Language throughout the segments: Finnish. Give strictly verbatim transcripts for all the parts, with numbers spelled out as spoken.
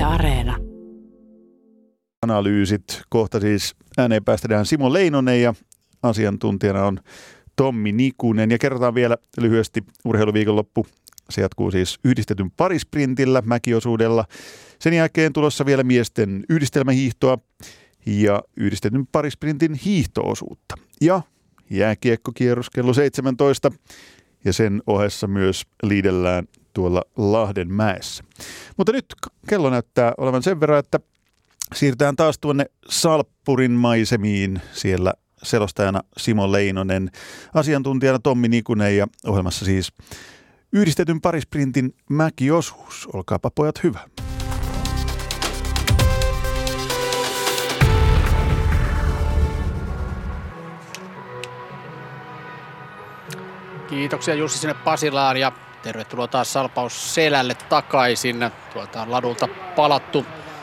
Areena. Analyysit. Kohta siis ääneen päästetään Simo Leinonen ja asiantuntijana on Tommi Nikunen. Ja kerrotaan vielä lyhyesti urheiluviikonloppu. Se jatkuu siis yhdistetyn parisprintillä, mäkiosuudella. Sen jälkeen tulossa vielä miesten yhdistelmähiihtoa ja yhdistetyn parisprintin hiihtoosuutta. Ja jääkiekkokierros kello seitsemäntoista ja sen ohessa myös liidellään tuolla Lahdenmäessä. Mutta nyt kello näyttää olevan sen verran, että siirrytään taas tuonne Salppurin maisemiin. Siellä selostajana Simo Leinonen, asiantuntijana Tommi Nikunen ja ohjelmassa siis yhdistetyn parisprintin mäkiosuus. Olkaapa pojat hyvä. Kiitoksia Jussi sinne Pasilaan ja tervetuloa taas Salpaus Selälle takaisin. Tuolta on ladulta palattu.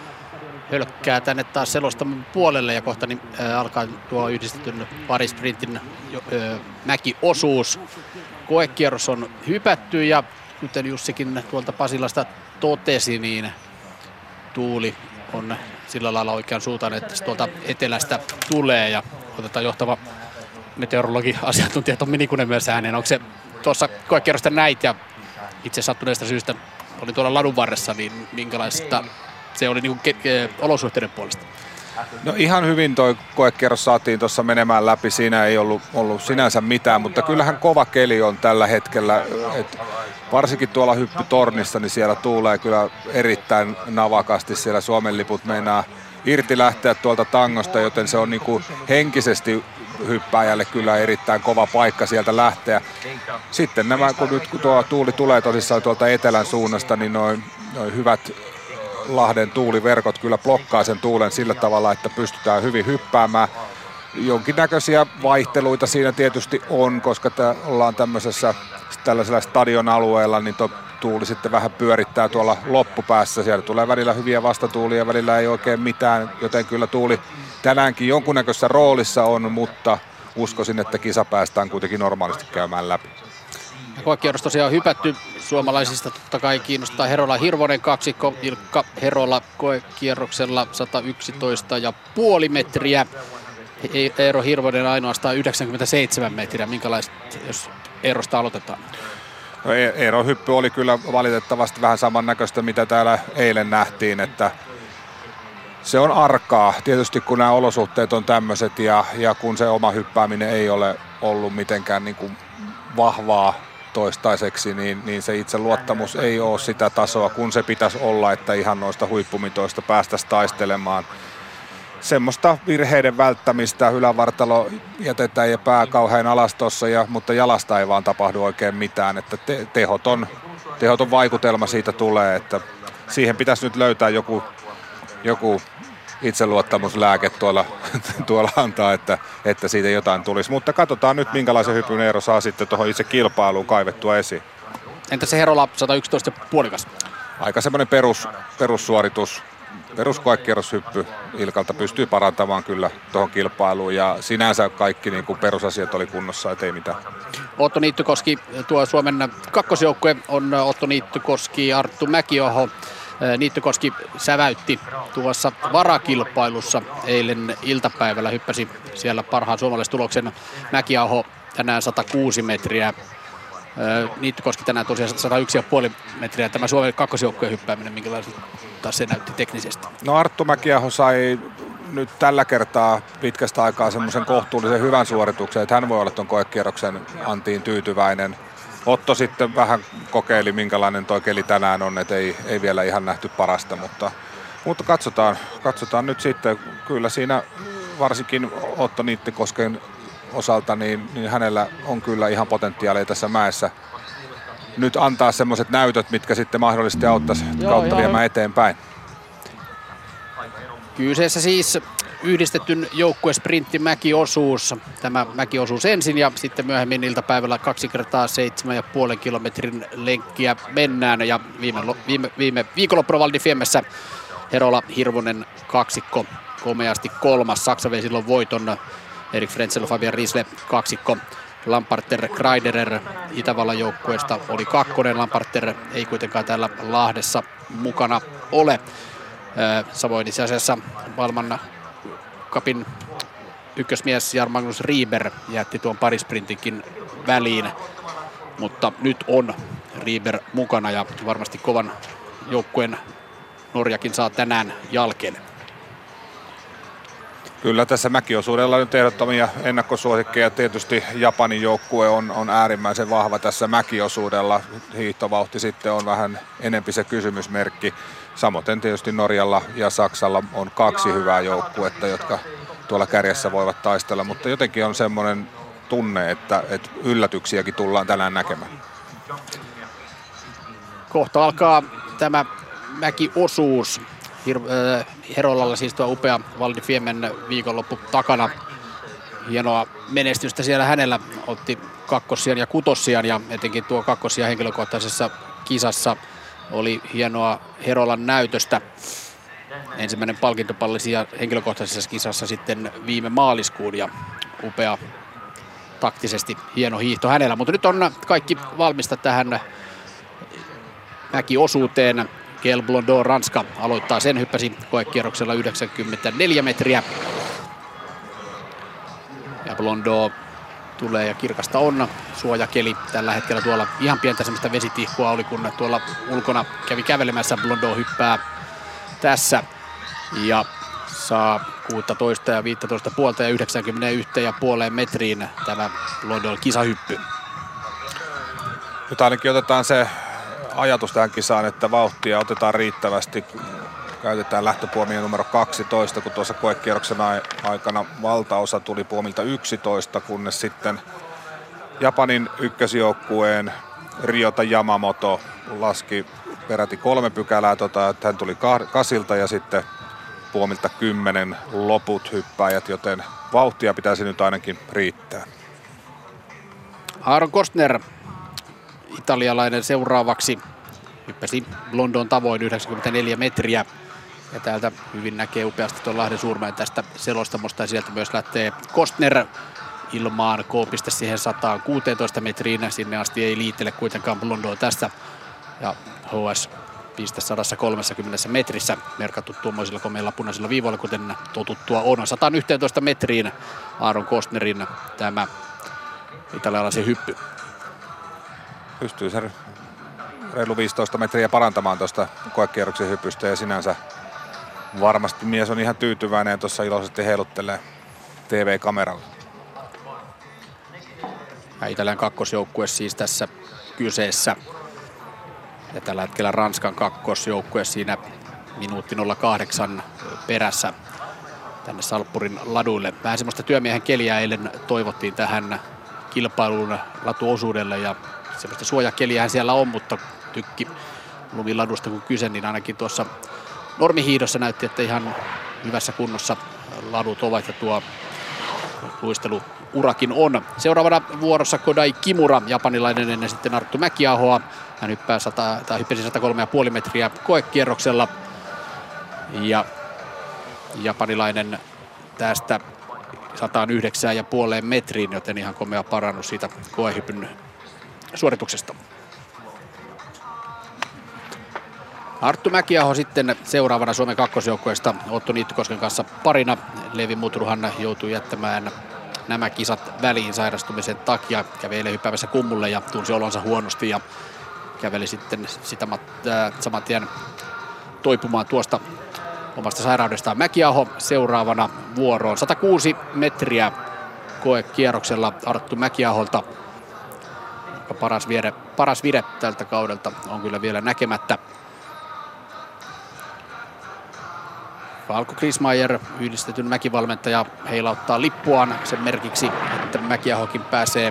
Hölkkää tänne taas selostamme puolelle ja kohta niin, ä, alkaa tuo yhdistetyn parisprintin ä, mäkiosuus. Koekierros on hypätty ja kuten Jussikin tuolta Pasilasta totesi, niin tuuli on sillä lailla oikean suuntaan, että se tuolta etelästä tulee ja otetaan johtava meteorologi asiantuntija Tommi Nikunen myös ääneen. Onko se tuossa koekierrosta näit ja itse sattuneesta syystä oli tuolla ladun varressa, niin minkälaista se oli niin kuin ke- olosuhteiden puolesta? No ihan hyvin toi koekierros saatiin tuossa menemään läpi, siinä ei ollut, ollut sinänsä mitään, mutta kyllähän kova keli on tällä hetkellä, et varsinkin tuolla hyppytornissa, niin siellä tuulee kyllä erittäin navakasti, siellä Suomen liput meinaa irti lähteä tuolta tangosta, joten se on niin kuin henkisesti hyppääjälle kyllä erittäin kova paikka sieltä lähteä. Sitten nämä, kun nyt kun tuo tuuli tulee tosissaan tuolta etelän suunnasta, niin noin noi hyvät Lahden tuuliverkot kyllä blokkaa sen tuulen sillä tavalla, että pystytään hyvin hyppäämään. Jonkinnäköisiä vaihteluita siinä tietysti on, koska ollaan tämmöisessä tällaisella stadion alueella, niin tuo tuuli sitten vähän pyörittää tuolla loppupäässä. Siellä tulee välillä hyviä vastatuulia, välillä ei oikein mitään, joten kyllä tuuli tänäänkin jonkunnäköisessä roolissa on, mutta uskoisin, että kisa päästään kuitenkin normaalisti käymään läpi. Koekierros tosiaan on hypätty. Suomalaisista totta kai kiinnostaa Herola Hirvonen kaksikko. Ilkka Herola koekierroksella sata yksitoista pilkku viisi metriä. Eero Hirvonen ainoastaan yhdeksänkymmentäseitsemän metriä. Minkälaista, jos Eerosta aloitetaan? No, Eeron hyppy oli kyllä valitettavasti vähän samannäköistä, mitä täällä eilen nähtiin, että se on arkaa. Tietysti kun nämä olosuhteet on tämmöiset ja, ja kun se oma hyppääminen ei ole ollut mitenkään niin kuin vahvaa toistaiseksi, niin, niin se itse luottamus ei ole sitä tasoa, kun se pitäisi olla, että ihan noista huippumitoista päästäisiin taistelemaan. Semmoista virheiden välttämistä, ylävartalo jätetään ja pää kauhean alas tossa, ja, mutta jalasta ei vaan tapahdu oikein mitään, että te, tehoton, tehoton vaikutelma siitä tulee, että siihen pitäisi nyt löytää joku, joku itseluottamuslääke tuolla, tuolla antaa, että, että siitä jotain tulisi. Mutta katsotaan nyt, minkälaisen hypyn Eero saa sitten tuohon itse kilpailuun kaivettua esiin. Entä se Herola sata yksitoista pilkku viisi? Aika semmoinen perus, perussuoritus, peruskoekierroshyppy Ilkalta pystyy parantamaan kyllä tuohon kilpailuun ja sinänsä kaikki niin kuin perusasiat oli kunnossa, ettei mitään. Otto Niittykoski, tuo Suomen kakkosjoukkue on Otto Niittykoski, Arttu Mäkioho. Niittykoski säväytti tuossa varakilpailussa eilen iltapäivällä, hyppäsi siellä parhaan suomalaistuloksen. Mäkiaho tänään sata kuusi metriä. Niittykoski tänään tosiaan sata yksi pilkku viisi metriä. Tämä Suomen kakkosjoukkueen hyppääminen, minkälaista taas se näytti teknisesti? No Arttu Mäkiaho sai nyt tällä kertaa pitkästä aikaa semmoisen kohtuullisen hyvän suorituksen, että hän voi olla tuon koekierroksen antiin tyytyväinen. Otto sitten vähän kokeili, minkälainen toi keli tänään on, että ei, ei vielä ihan nähty parasta, mutta, mutta katsotaan, katsotaan nyt sitten. Kyllä siinä varsinkin Otto Niittikosken osalta, niin, niin hänellä on kyllä ihan potentiaalia tässä mäessä nyt antaa semmoiset näytöt, mitkä sitten mahdollisesti auttaisi kautta viemään eteenpäin. Kyseessä siis yhdistetyn joukkuesprintti mäkiosuus. Tämä mäkiosuus ensin ja sitten myöhemmin iltapäivällä kaksi kertaa seitsemän ja puolen kilometrin lenkkiä mennään. Ja viime, viime, viime viikonloppuna Val di Fiemmessä Herola Hirvonen kaksikko komeasti kolmas. Saksa vei silloin voiton. Erik Frenzel, Fabian Riesle kaksikko. Lamparter Kreiderer Itävallan joukkueesta oli kakkonen. Lamparter ei kuitenkaan täällä Lahdessa mukana ole. Samoin itse asiassa maailman cupin ykkösmies Jan Magnus Rieber jätti tuon parisprintinkin väliin, mutta nyt on Rieber mukana ja varmasti kovan joukkueen Norjakin saa tänään jalkeen. Kyllä tässä mäkiosuudella nyt ehdottomia ennakkosuosikkeja. Tietysti Japanin joukkue on, on äärimmäisen vahva tässä mäkiosuudella. Hiihtovauhti sitten on vähän enempi se kysymysmerkki. Samoin tietysti Norjalla ja Saksalla on kaksi hyvää joukkuetta, jotka tuolla kärjessä voivat taistella. Mutta jotenkin on semmoinen tunne, että, että yllätyksiäkin tullaan tänään näkemään. Kohta alkaa tämä mäkiosuus. Herolalla siis tuo upea Val di Fiemen viikonloppu takana. Hienoa menestystä siellä hänellä, otti kakkossijan ja kutossijan ja etenkin tuo kakkossijan henkilökohtaisessa kisassa oli hienoa Herolan näytöstä. Ensimmäinen palkintopallisia henkilökohtaisessa kisassa sitten viime maaliskuun ja upea taktisesti hieno hiihto hänellä. Mutta nyt on kaikki valmista tähän mäkiosuuteen. Gael Blondeau, Ranska, aloittaa sen, hyppäsi koekierroksella yhdeksänkymmentäneljä metriä. Ja Blondeau tulee ja kirkasta on. Suojakeli tällä hetkellä tuolla ihan pientä semmoista vesitihkua oli, kun tuolla ulkona kävi kävelemässä. Blondeau hyppää tässä ja saa kuusitoista ja viisitoista puolta ja yhdeksänkymmentäyksi ja puoleen metriin tämä Blondeau kisahyppy. Nyt ainakin otetaan se ajatus tähän kisaan, että vauhtia otetaan riittävästi. Käytetään lähtöpuomia numero kaksitoista, kun tuossa koekierroksen aikana valtaosa tuli puomilta yksitoista, kunnes sitten Japanin ykkösjoukkueen Ryota Yamamoto laski peräti kolme pykälää, tota, että hän tuli kasilta ja sitten puomilta kymmenen loput hyppääjät, joten vauhtia pitäisi nyt ainakin riittää. Aaron Kostner, italialainen seuraavaksi, hyppäsi Blondeaun tavoin yhdeksänkymmentäneljä metriä. Ja täältä hyvin näkee upeasti tuon Lahden Suurmäen tästä selostamosta ja sieltä myös lähtee Kostner ilmaan K-piste siihen sata kuusitoista metriin. Sinne asti ei liittele kuitenkaan Blondeau tässä. Ja H S-piste sata kolmekymmentä metrissä merkattu tuommoisilla komeilla punaisilla viivoilla, kuten totuttua on. sata yksitoista metriin Aaron Kostnerin tämä italialaisen hyppy. Pystyy se reilu viisitoista metriä parantamaan tuosta koekierroksen hypystä ja sinänsä varmasti mies on ihan tyytyväinen ja tuossa iloisesti heiluttelee T V-kameralla. Ja Italian kakkosjoukkue siis tässä kyseessä. Ja tällä hetkellä Ranskan kakkosjoukkue siinä minuutti nolla kahdeksan perässä tänne Salppurin laduille. Vähän semmoista työmiehen keliä eilen toivottiin tähän kilpailun latuosuudelle ja semmoista suojakeliähän siellä on, mutta tykki lumiladusta kun kyse, niin ainakin tuossa normihiidossa näytti, että ihan hyvässä kunnossa ladut ovat ja tuo luisteluurakin on. Seuraavana vuorossa Kodai Kimura, japanilainen ennen sitten Arttu Mäkiahoa. Hän hyppää sata, tai hyppäsi sata kolme pilkku viisi metriä koekierroksella. Ja japanilainen tästä sata yhdeksän pilkku viisi metriin, joten ihan komea parannus siitä koehypyn suorituksesta. Arttu Mäkiaho sitten seuraavana Suomen kakkosjoukkueesta Otto Niittykosken kanssa parina. Levi Mutruhan joutui jättämään nämä kisat väliin sairastumisen takia. Kävi eilen hyppäämässä kummulle ja tunsi olonsa huonosti ja käveli sitten sitä äh, saman tien toipumaan tuosta omasta sairaudestaan. Mäkiaho seuraavana vuoroon. sata kuusi metriä koekierroksella Arttu Mäkiaholta. Paras vire, paras vire tältä kaudelta on kyllä vielä näkemättä. Falko Krismaier, yhdistetyn mäkivalmentaja, heilauttaa lippuaan sen merkiksi, että Mäkiahokin pääsee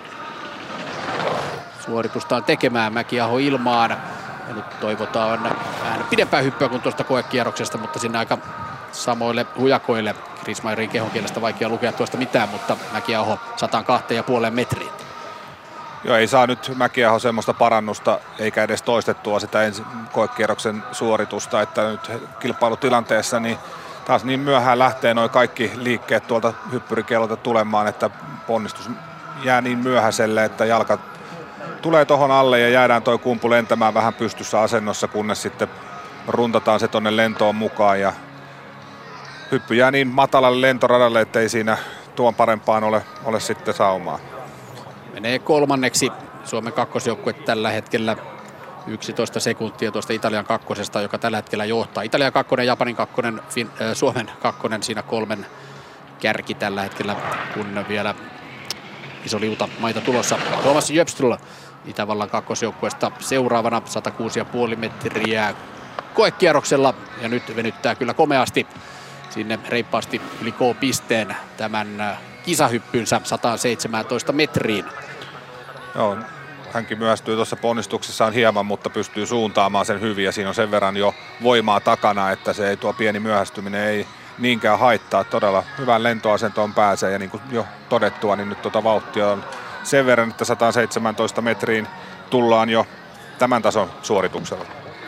suoritustaan tekemään. Mäkiaho ilmaan. Ja nyt toivotaan vähän pidempää hyppyä kuin tuosta koekierroksesta, mutta sinne aika samoille hujakoille. Krismaierin kehon kielestä vaikea lukea tuosta mitään, mutta Mäkiaho sata kaksi pilkku viisi metriä. Joo, ei saa nyt Mäkiaho semmoista parannusta eikä edes toistettua sitä ensi koekierroksen suoritusta, että nyt kilpailutilanteessa niin taas niin myöhään lähtee noi kaikki liikkeet tuolta hyppyrikellolta tulemaan, että ponnistus jää niin myöhäiselle, että jalka tulee tohon alle ja jäädään toi kumpu lentämään vähän pystyssä asennossa, kunnes sitten runtataan se tonne lentoon mukaan ja hyppy jää niin matalalle lentoradalle, ettei siinä tuon parempaan ole, ole sitten saumaa. Menee kolmanneksi Suomen kakkosjoukkue tällä hetkellä yksitoista sekuntia tuosta Italian kakkosesta, joka tällä hetkellä johtaa. Italian kakkonen, Japanin kakkonen, fin, äh, Suomen kakkonen siinä kolmen kärki tällä hetkellä, kun vielä iso liuta maita tulossa. Tuomas Jöpstl Itävallan kakkosjoukkueesta seuraavana sata kuusi pilkku viisi metriä koekierroksella ja nyt venyttää kyllä komeasti sinne reippaasti yli K-pisteen tämän kisahyppynsä sata seitsemäntoista metriin. Joo, hänkin myöhästyy tuossa ponnistuksessaan hieman, mutta pystyy suuntaamaan sen hyvin ja siinä on sen verran jo voimaa takana, että se ei, tuo pieni myöhästyminen ei niinkään haittaa. Todella hyvään lentoasentoon pääsee ja niin kuin jo todettua, niin nyt tuota vauhtia on sen verran, että sata seitsemäntoista metriin tullaan jo tämän tason suorituksella.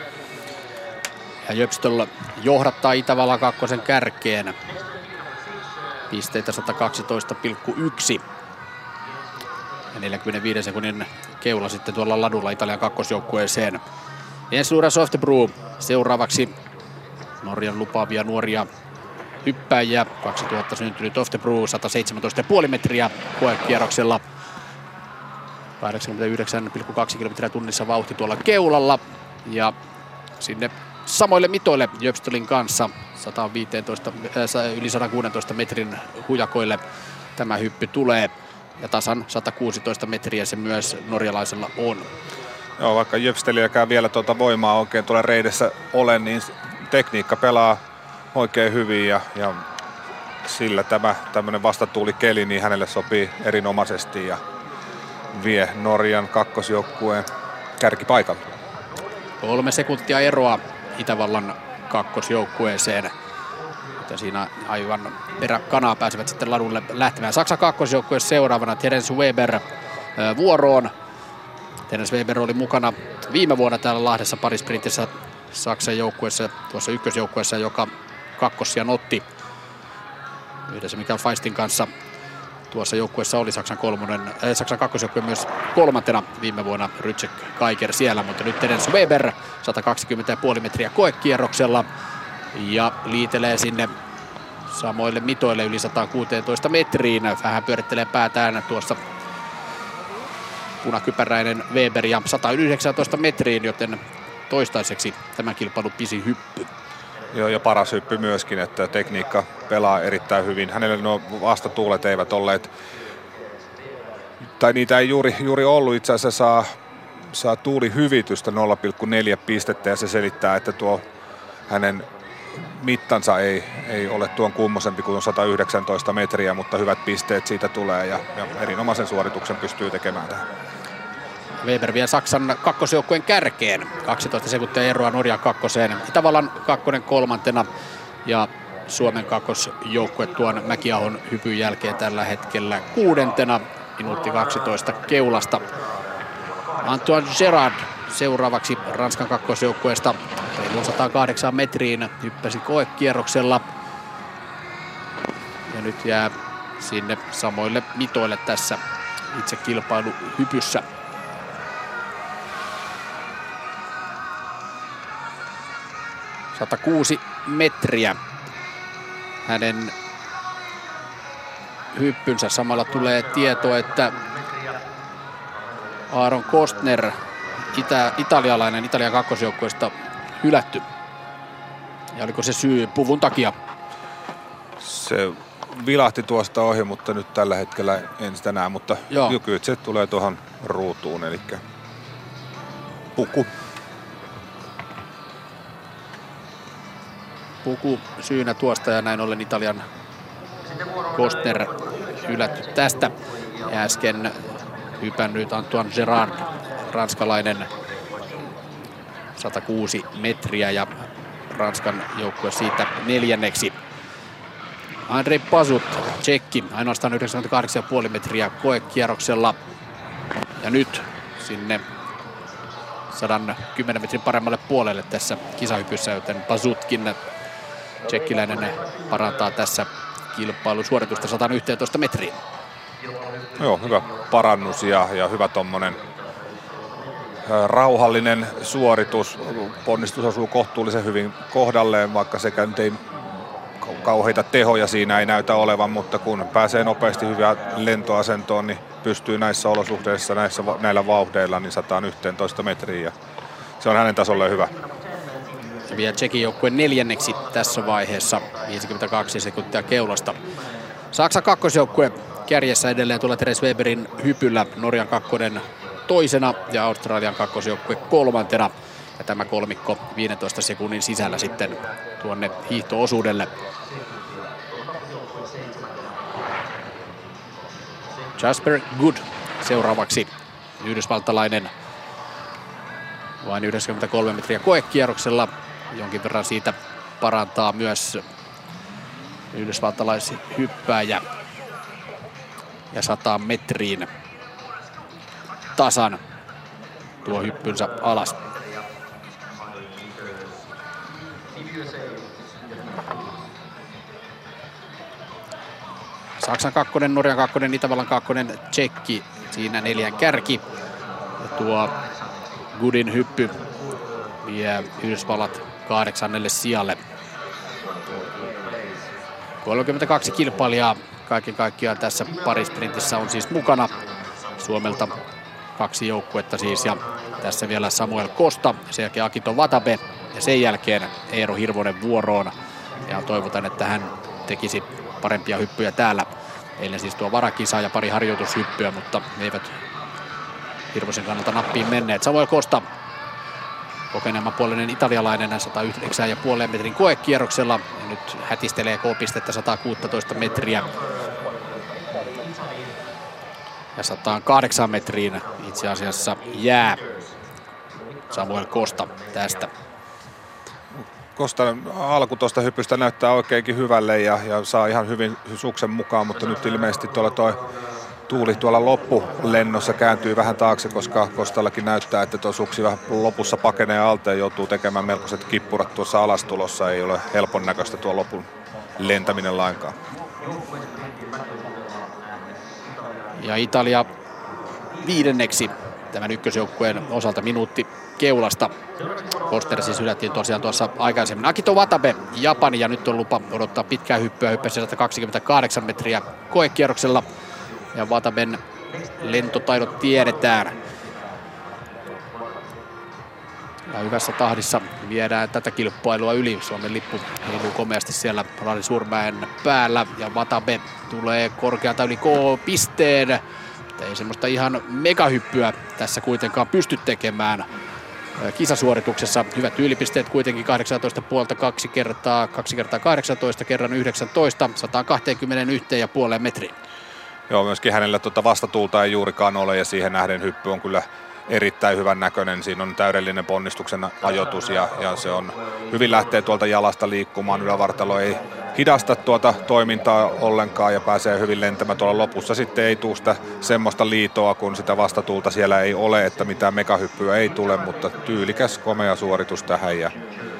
Ja Jöpstl johdattaa Itävallan kakkosen kärkeen. Pisteitä sata kaksitoista pilkku yksi. Ja neljänkymmenenviiden sekunnin keula sitten tuolla ladulla Italian kakkosjoukkueeseen. Jens Lura Softebro seuraavaksi Norjan lupaavia nuoria hyppäjiä. kaksituhatta syntynyt Softebro sata seitsemäntoista pilkku viisi metriä koekierroksella. kahdeksankymmentäyhdeksän pilkku kaksi kilometriä tunnissa vauhti tuolla keulalla. Ja sinne samoille mitoille Jöpstlin kanssa sata viisitoista, äh, yli sata kuusitoista metrin hujakoille tämä hyppy tulee. Ja tasan sata kuusitoista metriä se myös norjalaisella on. Joo, vaikka Jöpstelilläkään vielä tuota voimaa oikein tuolla reidessä ole, niin tekniikka pelaa oikein hyvin ja, ja sillä tämä tämmöinen vastatuulikeli niin hänelle sopii erinomaisesti ja vie Norjan kakkosjoukkueen kärkipaikalle. Kolme sekuntia eroa Itävallan kakkosjoukkueeseen. Ja siinä aivan peräkanaa pääsevät sitten ladulle lähtemään. Saksan kakkosjoukkue seuraavana Terence Weber vuoroon. Terence Weber oli mukana viime vuonna täällä Lahdessa parisprintissä Saksan joukkueessa, tuossa ykkösjoukkueessa, joka kakkossijan otti yhdessä Mikael Feistin kanssa. Tuossa joukkueessa oli Saksan, kolmonen, äh, Saksan kakkosjoukkue myös kolmantena viime vuonna Rütschek Kaiker siellä, mutta nyt Terence Weber sata kaksikymmentä pilkku viisi metriä koekierroksella ja liitelee sinne samoille mitoille yli sata kuusitoista metriin. Vähän pyörittelee päätään tuossa punakypäräinen Weber ja sata yhdeksäntoista metriin, joten toistaiseksi tämän kilpailun pisin hyppy. Joo, ja paras hyppy myöskin, että tekniikka pelaa erittäin hyvin. Hänelle nuo vastatuulet eivät olleet, tai niitä ei juuri, juuri ollut. Itse asiassa saa, saa tuulihyvitystä nolla pilkku neljä pistettä ja se selittää, että tuo hänen mittansa ei, ei ole tuon kummosempi kuin sata yhdeksäntoista metriä, mutta hyvät pisteet siitä tulee ja, ja erinomaisen suorituksen pystyy tekemään tähän. Weber vie Saksan kakkosjoukkueen kärkeen. kaksitoista sekuntia eroa Norjan kakkoseen. Itävallan kakkonen kolmantena ja Suomen kakkosjoukkue tuon Mäkiahon hypyn jälkeen tällä hetkellä kuudentena. Minuutti kaksitoista keulasta. Antoine Gerard seuraavaksi Ranskan kakkosjoukkueesta. Reilun sata kahdeksan metriin hyppäsi koekierroksella. Ja nyt jää sinne samoille mitoille tässä itse kilpailuhypyssä. sata kuusi metriä hänen hyppynsä. Samalla tulee tieto, että Aaron Kostner, itä, italialainen Italian kakkosjoukkueesta, hylätty. Ja oliko se syy puvun takia? Se vilahti tuosta ohi, mutta nyt tällä hetkellä en sitä näe, mutta kyllä se tulee tuohon ruutuun, eli puku. Puku syynä tuosta ja näin ollen Italian Kostner hylätty tästä. Ja äsken hypännyt Antoine Gerard, ranskalainen, sata kuusi metriä ja Ranskan joukkue siitä neljänneksi. Andrei Pazut, tsekki, ainoastaan yhdeksänkymmentäkahdeksan pilkku viisi metriä koekierroksella. Ja nyt sinne sata kymmenen metrin paremmalle puolelle tässä kisahypyssä, joten Pazutkin, tsekkiläinen, parantaa tässä kilpailusuoritusta sata yksitoista metriin. Joo, hyvä parannus ja, ja hyvä tommonen rauhallinen suoritus. Ponnistus osuu kohtuullisen hyvin kohdalleen, vaikka sekä nyt ei kauheita tehoja siinä ei näytä olevan, mutta kun pääsee nopeasti hyvään lentoasentoon, niin pystyy näissä olosuhteissa, näissä, näillä vauhdeilla, niin sata yksitoista metriä. Ja se on hänen tasolleen hyvä. Ja vielä Tšekin joukkueen neljänneksi tässä vaiheessa, viisikymmentäkaksi sekuntia keulasta. Saksan kakkosjoukkue kärjessä edelleen tuolla Therese Weberin hypyllä, Norjan kakkonen toisena ja Australian kakkosjoukkue kolmantena. Ja tämä kolmikko viidentoista sekunnin sisällä sitten tuonne hiihto-osuudelle. Jasper Good seuraavaksi, yhdysvaltalainen, vain yhdeksänkymmentäkolme metriä koekierroksella. Jonkin verran siitä parantaa myös yhdysvaltalaishyppääjä ja sataan metriin tasan tuo hyppynsä alas. Saksan kakkonen, Norjan kakkonen, Itävallan kakkonen, Tšekki, siinä neljän kärki. Ja tuo Goodin hyppy vie Yhdysvallat kahdeksannelle sijalle. kolmekymmentäkaksi kilpailijaa kaiken kaikkiaan tässä parisprintissä on siis mukana. Suomelta kaksi joukkuetta siis, ja tässä vielä Samuel Kosta, sen jälkeen Akito Watabe ja sen jälkeen Eero Hirvonen vuoroon. Ja toivotan, että hän tekisi parempia hyppyjä täällä. Eilen siis tuo varakisa ja pari harjoitushyppyä, mutta ne eivät Hirvosen kannalta nappiin menneet. Samuel Kosta, kokeneemmanpuolinen italialainen, sata yhdeksän pilkku viisi metrin koekierroksella. Ja nyt hätistelee K-pistettä sata kuusitoista metriä. Ja sata kahdeksan metriin itse asiassa jää Samuel Kosta tästä. Kostan alku tuosta hypystä näyttää oikeinkin hyvälle ja, ja saa ihan hyvin suksen mukaan, mutta nyt ilmeisesti tuolla toi tuuli tuolla loppulennossa kääntyy vähän taakse, koska Kostallakin näyttää, että tuo suksi vähän lopussa pakenee alta ja joutuu tekemään melkoiset kippurat tuossa alastulossa. Ei ole helpon näköistä tuo lopun lentäminen lainkaan. Ja Italia viidenneksi tämän ykkösjoukkueen osalta minuutti keulasta. Koster siis hylättiin tosiaan tuossa aikaisemmin. Akito Watabe, Japani, ja nyt on lupa odottaa pitkää hyppyä. Hyppäsi sata kaksikymmentäkahdeksan metriä koekierroksella. Ja Wataben lentotaidot tiedetään. Ja hyvässä tahdissa viedään tätä kilpailua yli. Suomen lippu heiluu komeasti siellä Rari Suurmäen päällä. Ja Watabe tulee korkealta yli K-pisteen. Ei semmoista ihan megahyppyä tässä kuitenkaan pysty tekemään kisasuorituksessa. Hyvät ylipisteet kuitenkin kahdeksantoista pilkku viisi kaksi kertaa, kaksi kertaa kahdeksantoista, kerran yhdeksäntoista, sata kaksikymmentäyksi pilkku viisi metriä. Joo, myöskin hänellä tuota vastatuulta ei juurikaan ole ja siihen nähden hyppy on kyllä erittäin hyvän näköinen. Siinä on täydellinen ponnistuksen ajoitus ja, ja se on hyvin lähtee tuolta jalasta liikkumaan. Ylävartalo ei hidasta tuota toimintaa ollenkaan ja pääsee hyvin lentämään. Tuolla lopussa sitten ei tule sitä semmoista liitoa, kun sitä vastatuulta siellä ei ole, että mitään megahyppyä ei tule, mutta tyylikäs, komea suoritus tähän ja,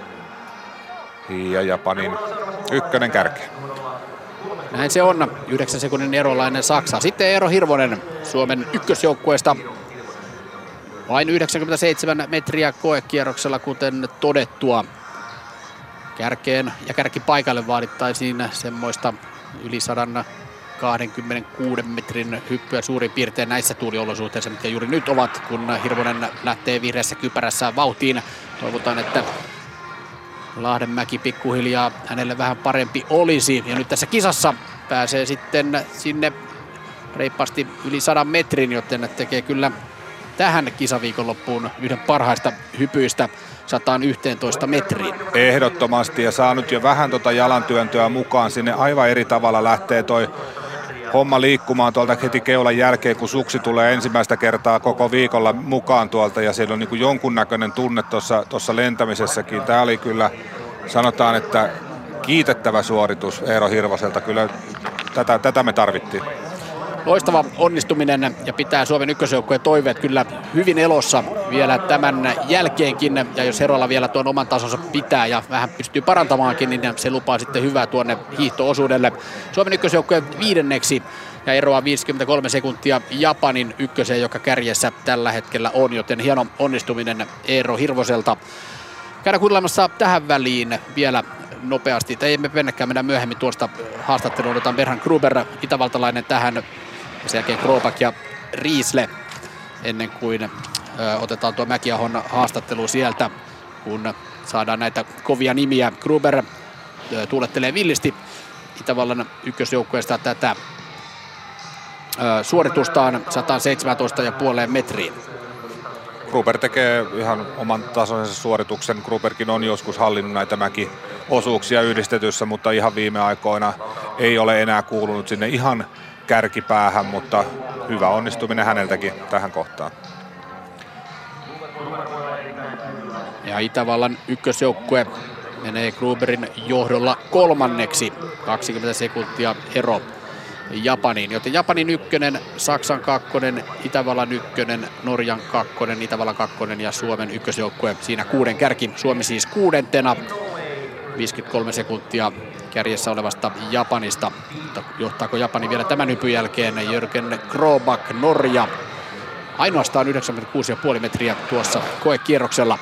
ja Japanin ykkönen kärkeä. Näin se on, yhdeksän sekunnin erolainen Saksa. Sitten Eero Hirvonen Suomen ykkösjoukkueesta. Vain yhdeksänkymmentäseitsemän metriä koekierroksella, kuten todettua. Kärkeen ja kärkipaikalle vaadittaisiin semmoista yli sata kaksikymmentäkuusi metrin hyppyä suurin piirtein näissä tuuliolosuhteissa, mitkä juuri nyt ovat, kun Hirvonen lähtee vihreässä kypärässä vauhtiin. Toivotaan, että Lahdenmäki pikkuhiljaa hänelle vähän parempi olisi. Ja nyt tässä kisassa pääsee sitten sinne reippaasti yli sadan metrin, joten tekee kyllä tähän kisaviikonloppuun yhden parhaista hypyistä sata yksitoista metriin. Ehdottomasti, ja saa nyt jo vähän tota jalantyöntöä mukaan. Sinne aivan eri tavalla lähtee toi homma liikkumaan tuolta heti keulan jälkeen, kun suksi tulee ensimmäistä kertaa koko viikolla mukaan tuolta, ja siellä on niin kuin jonkunnäköinen tunne tuossa lentämisessäkin. Tämä oli kyllä, sanotaan, että kiitettävä suoritus Eero Hirvoselta. Kyllä tätä, tätä me tarvittiin. Loistava onnistuminen ja pitää Suomen ykkösjoukkueen toiveet kyllä hyvin elossa vielä tämän jälkeenkin. Ja jos Herola vielä tuon oman tasonsa pitää ja vähän pystyy parantamaankin, niin se lupaa sitten hyvää tuonne hiihtoosuudelle. Suomen ykkösjoukkueen viidenneksi ja eroaa viisikymmentäkolme sekuntia Japanin ykköseen, joka kärjessä tällä hetkellä on, joten hieno onnistuminen Eero Hirvoselta. Käydään kuunnelmassa tähän väliin vielä nopeasti, tai emme mennäkään, mennään myöhemmin tuosta haastatteluun. Otetaan Berhan Gruber, itävaltalainen tähän, sen jälkeen Krobak ja Riisle, ennen kuin ö, otetaan tuo Mäkiahon haastattelu sieltä, kun saadaan näitä kovia nimiä. Gruber ö, tuulettelee villisti Itävallan ykkösjoukkueesta tätä ö, suoritustaan sata seitsemäntoista pilkku viisi metriin. Gruber tekee ihan oman tasoisensa suorituksen. Gruberkin on joskus hallinnut näitä mäkiosuuksia yhdistetyssä, mutta ihan viime aikoina ei ole enää kuulunut sinne ihan kärkipäähän, mutta hyvä onnistuminen häneltäkin tähän kohtaan. Ja Itävallan ykkösjoukkue menee Gruberin johdolla kolmanneksi, kaksikymmentä sekuntia ero Japaniin, joten Japanin ykkönen, Saksan kakkonen, Itävallan ykkönen, Norjan kakkonen, Itävallan kakkonen ja Suomen ykkösjoukkue siinä kuuden kärki. Suomi siis kuudentena, viisikymmentäkolme sekuntia kärjessä olevasta Japanista. Mutta johtaako Japani vielä tämän hypyn jälkeen? Jörgen Krobak, Norja, ainoastaan yhdeksänkymmentäkuusi pilkku viisi metriä tuossa koekierroksella.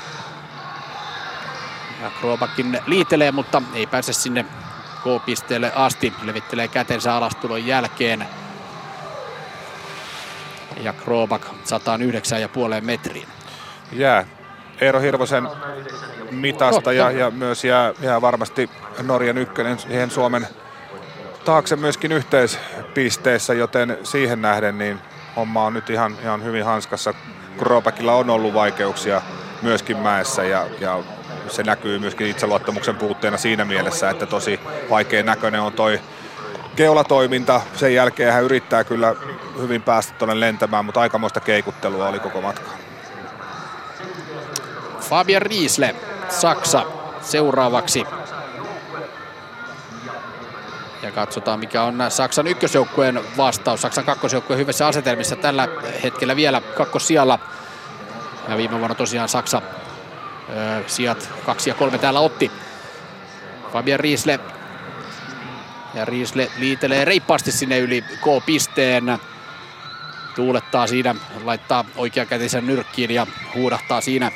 Ja Krobakin liitelee, mutta ei pääse sinne K-pisteelle asti, levittelee kätensä alastulon jälkeen. Ja Krobak sata yhdeksän pilkku viisi metriin. Jää Eero Hirvosen mitasta ja, ja myös jää, jää varmasti Norjan ykkönen siihen Suomen taakse myöskin yhteispisteessä, joten siihen nähden niin homma on nyt ihan, ihan hyvin hanskassa. Krobakilla on ollut vaikeuksia myöskin mäessä ja, ja se näkyy myöskin itseluottamuksen puutteena siinä mielessä, että tosi vaikea näköinen on toi keulatoiminta. Sen jälkeen hän yrittää kyllä hyvin päästä tuonne lentämään, mutta aikamoista keikuttelua oli koko matka. Fabian Riisle, Saksa, seuraavaksi. Ja katsotaan, mikä on Saksan ykkösjoukkueen vastaus. Saksan kakkosjoukkueen hyvissä asetelmissa tällä hetkellä vielä kakkossijalla. Ja viime vuonna tosiaan Saksa Öö, sijat kaksi ja kolme täällä otti. Fabian Riisle. Ja Riisle liitelee reippaasti sinne yli K-pisteen. Tuulettaa siinä, laittaa oikeakätisen nyrkkiin ja huudahtaa siinä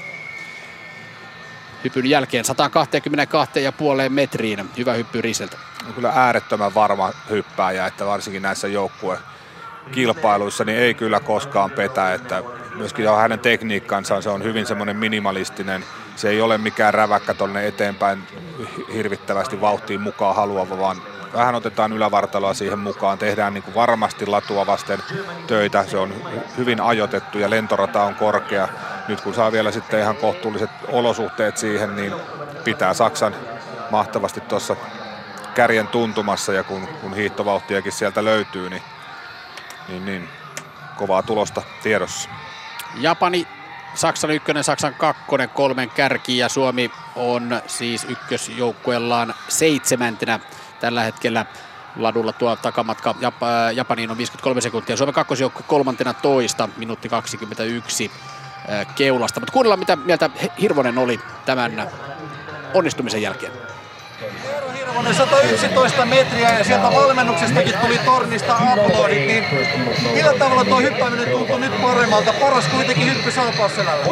hypyn jälkeen sata kaksikymmentäkaksi pilkku viisi metriin. Hyvä hyppy Riiseltä. On kyllä äärettömän varma hyppääjä, että varsinkin näissä joukkuekilpailuissa niin ei kyllä koskaan petä, että myöskin hänen tekniikkansa se on hyvin semmoinen minimalistinen. Se ei ole mikään räväkkä tonne eteenpäin hirvittävästi vauhtiin mukaan haluava, vaan vähän otetaan ylävartaloa siihen mukaan. Tehdään niin kuin varmasti latua vasten töitä. Se on hyvin ajoitettu ja lentorata on korkea. Nyt kun saa vielä sitten ihan kohtuulliset olosuhteet siihen, niin pitää Saksan mahtavasti tuossa kärjen tuntumassa. Ja kun, kun hiihtovauhtiakin sieltä löytyy, niin, niin, niin kovaa tulosta tiedossa. Japani, Saksan ykkönen, Saksan kakkonen, kolmen kärki ja Suomi on siis ykkösjoukkueellaan seitsemäntenä tällä hetkellä ladulla tuo takamatka. Jap- Japaniin on viisikymmentäkolme sekuntia. Suomen kakkosjoukkue kolmantena toista, minuutti kaksikymmentäyksi keulasta. Mutta kuunnellaan, mitä mieltä Hirvonen oli tämän onnistumisen jälkeen. Eero Hirvonen, sata yksitoista metriä ja sieltä valmennuksestakin tuli tornista aplodit, niin millä tavalla tuo hyppääminen tuntuu nyt paremmalta? Paras kuitenkin hyppy Salpausselällä.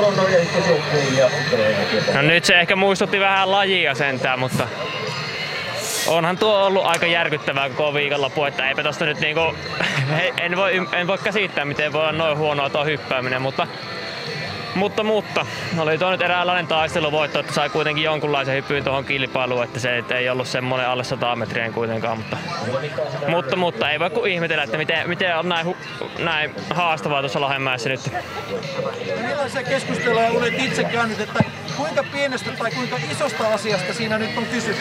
No nyt se ehkä muistutti vähän lajia sentään, mutta onhan tuo ollut aika järkyttävää koko viikonloppu, että eipä tosta nyt niinku, en voi, en voi käsittää miten voi olla noin huonoa tuo hyppääminen, mutta Mutta, mutta oli tuo nyt eräänlainen taisteluvoitto, että sai kuitenkin jonkunlaisen hypyn tuohon kilpailuun, että se ei ollut semmoinen alle sata metriä kuitenkaan, mutta, mutta, mutta ei voi kuin ihmetellä, että miten, miten on näin, näin haastavaa tuossa Lahdenmäessä nyt. Millaisia keskusteluja olet itse käynyt, että kuinka pienestä tai kuinka isosta asiasta siinä nyt on kysymys?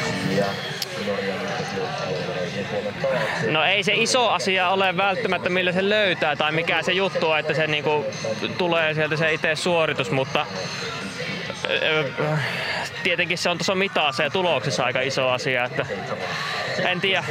No ei se iso asia ole välttämättä millä se löytää tai mikä se juttu on, että se niinku tulee sieltä se itse suoritus, mutta tietenkin se on tuossa mitassa ja tuloksissa aika iso asia, että en tiedä.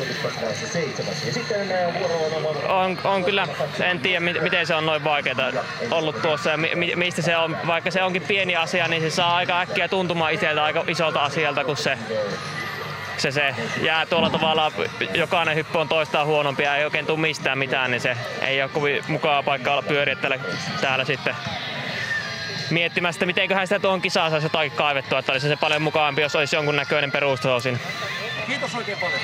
On, on kyllä, en tiedä miten se on noin vaikeaa ollut tuossa ja mi, mistä se on, vaikka se onkin pieni asia, niin se saa aika äkkiä tuntumaan itseltä aika isolta asialta, kun se Se, se jää tuolla tavalla, jokainen hyppy on toistaan huonompi ja ei oikein tule mistään mitään, niin se ei ole kovin mukava paikka olla pyöriä täällä, täällä sitten miettimästä, mitenköhän sitä tuohon kisaan saisi jotakin kaivettua, että olisi se paljon mukavampi, jos olisi jonkun näköinen perustaso siinä. Kiitos oikein paljon.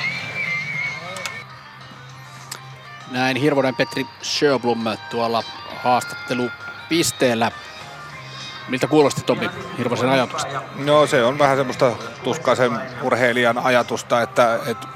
Näin Hirvonen Petri Sjöblom tuolla haastattelupisteellä. Miltä kuulosti Tommi Hirvosen ajatukset? No se on vähän semmoista tuskaisen urheilijan ajatusta, että, että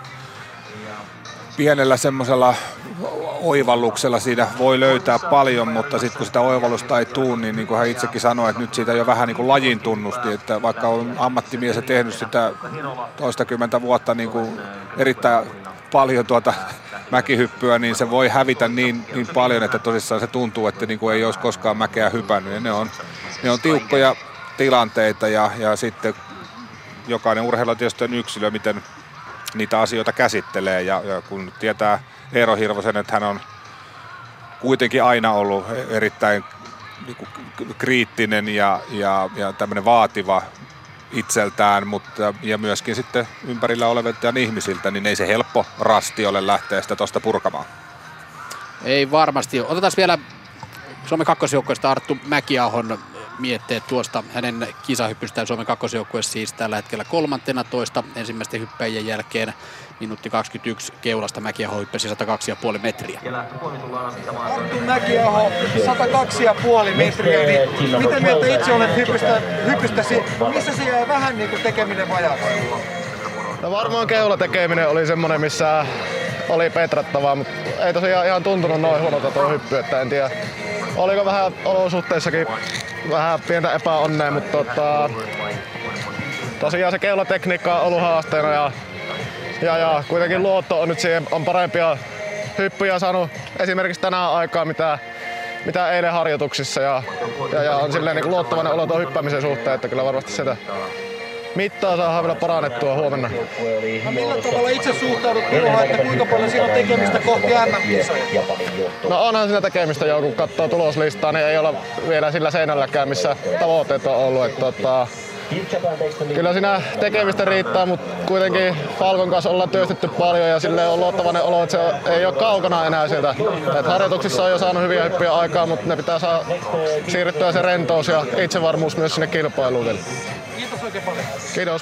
pienellä semmoisella oivalluksella siinä voi löytää paljon, mutta sitten kun sitä oivallusta ei tule, niin, niin kuin hän itsekin sanoi, että nyt siitä jo vähän niin kuin lajin tunnusti, että vaikka on ammattimies ja tehnyt sitä toistakymmentä vuotta niin kuin erittäin paljon tuota mäkihyppyä, niin se voi hävitä niin, niin paljon, että tosissaan se tuntuu, että niin kuin ei olisi koskaan mäkeä hypännyt. Ja ne on, ne on tiukkoja tilanteita ja, ja sitten jokainen urheilu tietysti on yksilö, miten niitä asioita käsittelee. Ja, ja kun tietää Eero Hirvosen, että hän on kuitenkin aina ollut erittäin niin kuin kriittinen ja, ja, ja tämmöinen vaativa itseltään, mutta ja myöskin sitten ympärillä olevilta ihmisiltä, niin ei se helppo rasti ole lähteä sitä tuosta purkamaan. Ei varmasti. Otetaan vielä Suomen kakkosjoukkueesta Arttu Mäkiahon mietteet tuosta hänen kisahyppystään. Suomen kakkosjoukkue siis tällä hetkellä kolmantena toista ensimmäisten hyppäjien jälkeen. Minuutti kaksikymmentäyksi keulasta Mäkiaho hyppäsi sata kaksi pilkku viisi metriä. Arttu Mäkiaho sata kaksi pilkku viisi metriä, niin miten mieltä itse olet hypystä, hypystäsi? Missä se jäi vähän niin kuin tekeminen vajaaksi? No varmaan keula tekeminen oli semmoinen, missä oli petrattavaa, mutta ei tosiaan ihan tuntunut noin huonolta tuo hyppy, että en tiedä. Oliko vähän olosuhteissakin vähän pientä epäonnea, mutta tota, tosiaan se keulatekniikka on ollut haasteena ja, ja, ja kuitenkin luotto on nyt siihen, on parempia hyppyjä saanut esimerkiksi tänään aikaa mitä, mitä eilen harjoituksissa ja, ja, ja on silleen niin luottavainen olo tuon hyppäämisen suhteen, että kyllä varmasti sitä mittaa saadaan vielä parannettua huomenna. No millä tavalla itse suhtaudut tuohon, että kuinka paljon siinä on tekemistä kohti M M-kisoja? No onhan siinä tekemistä jo, kun katsoo tuloslistaa, niin ei olla vielä sillä seinälläkään, missä tavoitteet on ollut. Että, tota, kyllä siinä tekemistä riittää, mutta kuitenkin Falcon kanssa ollaan työstetty paljon ja sille on luottavainen olo, että se ei ole kaukana enää sieltä. Et harjoituksissa on jo saanut hyviä hyppyjä aikaa, mutta ne pitää saa siirryttyä se rentous ja itsevarmuus myös sinne kilpailuun. Kiitos oikein paljon. Kiitos.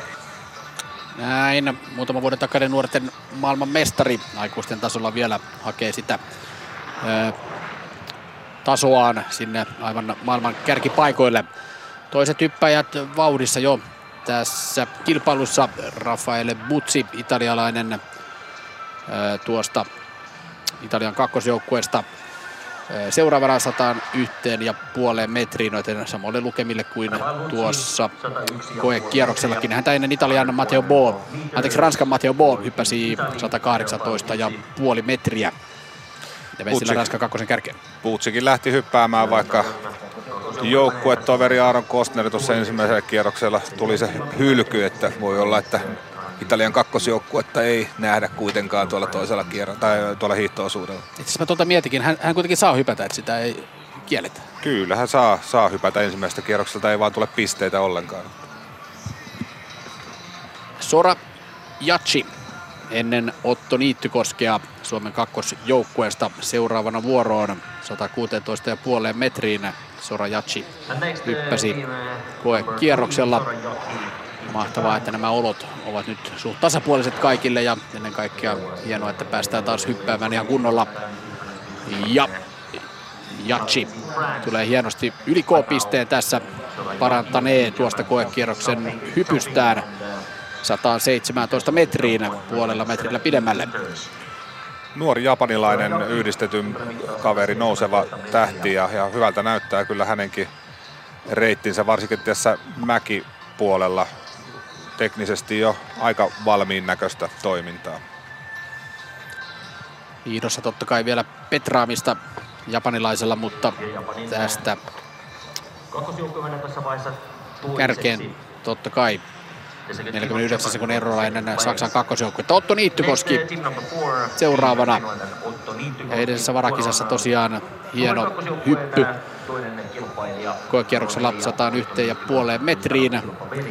Näin, muutaman vuoden takainen nuorten maailman mestari aikuisten tasolla vielä hakee sitä ö, tasoaan sinne aivan maailman kärkipaikoille. Toiset hyppäjät vauhdissa jo tässä kilpailussa. Raffaele Buzzi, italialainen ö, tuosta Italian kakkosjoukkueesta. Seuraavana sataan yhteen ja puoleen metriin noiden samoille lukemille kuin tuossa koekierroksellakin. Häntä ennen Italian Matteo Bo, anteeksi Ranskan Matteo Bo hyppäsi sata kahdeksantoista ja puoli metriä. Ja vei sillä Ranskan kakkosen kärkeen. Buzikin lähti hyppäämään, vaikka joukkuetoveri Aaron Kostner tuossa ensimmäisellä kierroksella tuli se hylky, että voi olla, että Italian kakkosjoukkuetta ei nähdä kuitenkaan tuolla toisella kierrolla tai tuolla hiihto-osuudella. Itse asiassa mä tuolta mietikin, hän, hän kuitenkin saa hypätä, että sitä ei kielletä. Kyllä, hän saa, saa hypätä ensimmäisestä kierrokselta, ei vaan tule pisteitä ollenkaan. Sora Jatsi ennen Otto Niittykoskea Suomen kakkosjoukkueesta seuraavana vuoroon sata kuusitoista pilkku viisi metriin. Sora Jatsi hyppäsi koekierroksella. Mahtavaa, että nämä olot ovat nyt suht tasapuoliset kaikille ja ennen kaikkea hienoa, että päästään taas hyppäämään ihan kunnolla. Ja Jatsi tulee hienosti yli K-pisteen tässä, parantanee tuosta koekierroksen hypystään sata seitsemäntoista metriin, puolella metrillä pidemmälle. Nuori japanilainen yhdistetyn kaveri, nouseva tähti ja, ja hyvältä näyttää kyllä hänenkin reittinsä, varsinkin tässä mäkipuolella. Teknisesti jo aika valmiin näköistä toimintaa. Hiidossa totta kai vielä petraamista japanilaisella, mutta tästä kärkeen totta kai neljäkymmentäyhdeksän sekunnin erolla ennen Saksan kakkosjoukkuetta. Otto Niittykoski seuraavana. Ja edellisessä varakisassa tosiaan hieno hyppy. Koekierroksella sata yksi ja puoleen metriin.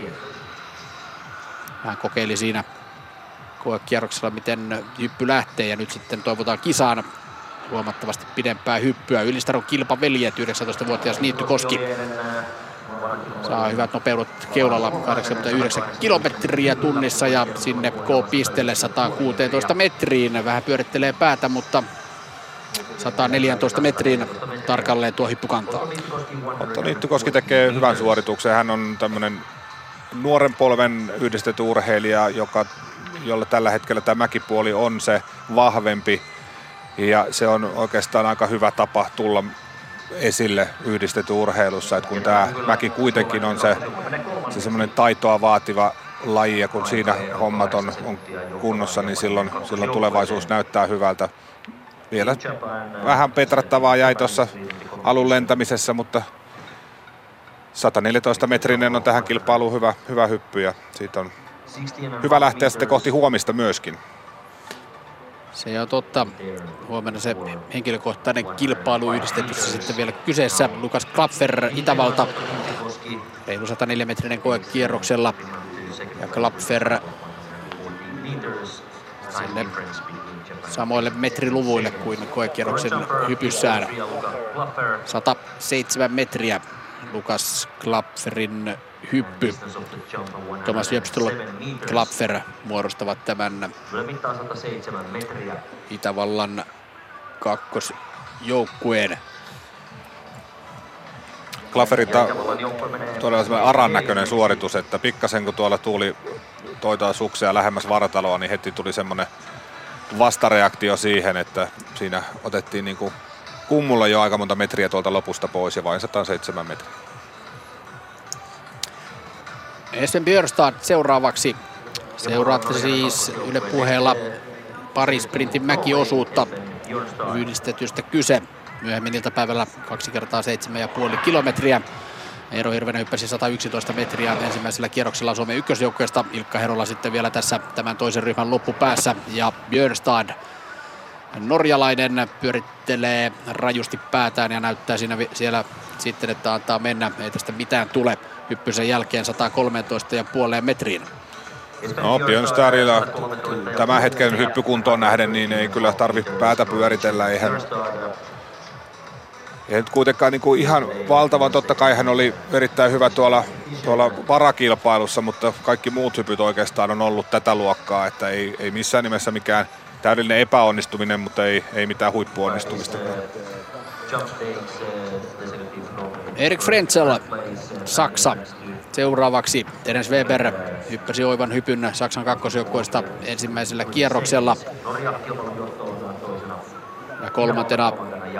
Hän kokeili siinä koekierroksella, miten hyppy lähtee, ja nyt sitten toivotaan kisaan huomattavasti pidempää hyppyä. Ylistaron kilpaveljet, yhdeksäntoistavuotias Niittykoski saa hyvät nopeudet keulalla, kahdeksankymmentäyhdeksän kilometriä tunnissa, ja sinne K-pisteelle sata kuusitoista metriin. Vähän pyörittelee päätä, mutta sata neljätoista metriin tarkalleen tuo hyppy kantaa. Otto Niittykoski tekee hyvän suorituksen. Hän on tämmöinen nuoren polven yhdistetty urheilija, joka, jolla tällä hetkellä tämä mäkipuoli on se vahvempi. Ja se on oikeastaan aika hyvä tapa tulla esille yhdistetty urheilussa, että kun tämä mäki kuitenkin on se, se semmoinen taitoa vaativa laji, ja kun siinä hommat on, on kunnossa, niin silloin, silloin tulevaisuus näyttää hyvältä. Vielä vähän petrattavaa jäi tuossa alun lentämisessä, mutta sata neljätoista metrinen on tähän kilpailuun hyvä, hyvä hyppy, ja siitä on hyvä lähteä sitten kohti huomista myöskin. Se on totta. Huomenna se henkilökohtainen kilpailu yhdistetyssä sitten vielä kyseessä. Lukas Klapfer, Itävalta, reilu sata neljä metrinen koekierroksella. Ja Klapfer sinne samoille metriluvuille kuin koekierroksen hypyssään. sata seitsemän metriä Lukas Klapferin hyppy. Thomas Jöpstl, Klapfer muodostavat tämän Itävallan kakkosjoukkueen. Klapferilta todella semmoinen aran näköinen suoritus, että pikkasen kun tuolla tuuli toitaa suksia lähemmäs vartaloa, niin heti tuli semmoinen vastareaktio siihen, että siinä otettiin niin kuin kummulla jo aika monta metriä tuolta lopusta pois, ja vain sata seitsemän metriä. Espen Björstad seuraavaksi. Seuraatte siis Yle Puheella parisprintin mäkiosuutta yhdistetystä kyse. Myöhemmin iltapäivällä kaksi kertaa seitsemän ja puoli kilometriä. Eero Hirvonen hyppäsi sata yksitoista metriä ensimmäisellä kierroksella Suomen ykkösjoukkueesta. Ilkka Herola sitten vielä tässä tämän toisen ryhmän loppupäässä. Ja Björstad, norjalainen, pyörittelee rajusti päätään ja näyttää siinä siellä sitten, että antaa mennä. Ei tästä mitään tule. Hyppysen jälkeen sata kolmetoista ja puoleen metriin. No, Björnstadilla tämän hetken hyppykuntoon nähden, niin ei kyllä tarvitse päätä pyöritellä. Eihän, eihän nyt kuitenkaan niin kuin ihan valtavan, totta kai hän oli erittäin hyvä tuolla, tuolla varakilpailussa, mutta kaikki muut hypyt oikeastaan on ollut tätä luokkaa, että ei, ei missään nimessä mikään täydellinen epäonnistuminen, mutta ei, ei mitään huippuonnistumista. Erik Frenzel, Saksa. Seuraavaksi Terence Weber hyppäsi oivan hypyn Saksan kakkosjoukkueesta ensimmäisellä kierroksella. Ja kolmantena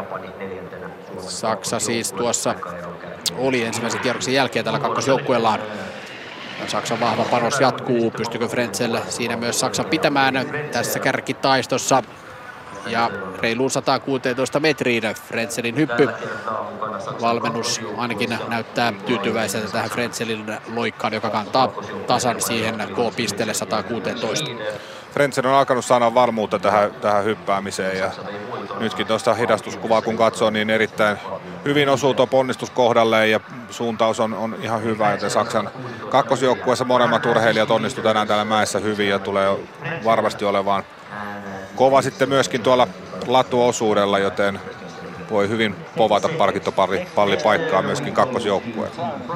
Saksa siis tuossa oli ensimmäisen kierroksen jälkeen tällä kakkosjoukkueellaan. Saksan vahva panos jatkuu. Pystykö Frenzel siinä myös Saksan pitämään tässä kärkitaistossa? Ja reiluun sata kuusitoista metriin Frenzelin hyppy. Valmennus ainakin näyttää tyytyväiseltä tähän Frenzelin loikkaan, joka kantaa tasan siihen K-pisteelle sata kuusitoista. Frenzel on alkanut saada varmuutta tähän, tähän hyppäämiseen, ja nytkin tuosta hidastuskuvaa kun katsoo, niin erittäin hyvin osuu tuo ponnistus kohdalleen ja suuntaus on, on ihan hyvä, joten Saksan kakkosjoukkueessa molemmat urheilijat onnistu tänään täällä mäessä hyvin ja tulee varmasti olemaan kova sitten myöskin tuolla latuosuudella, joten voi hyvin povata palkintopallipaikkaa myöskin kakkosjoukkueen.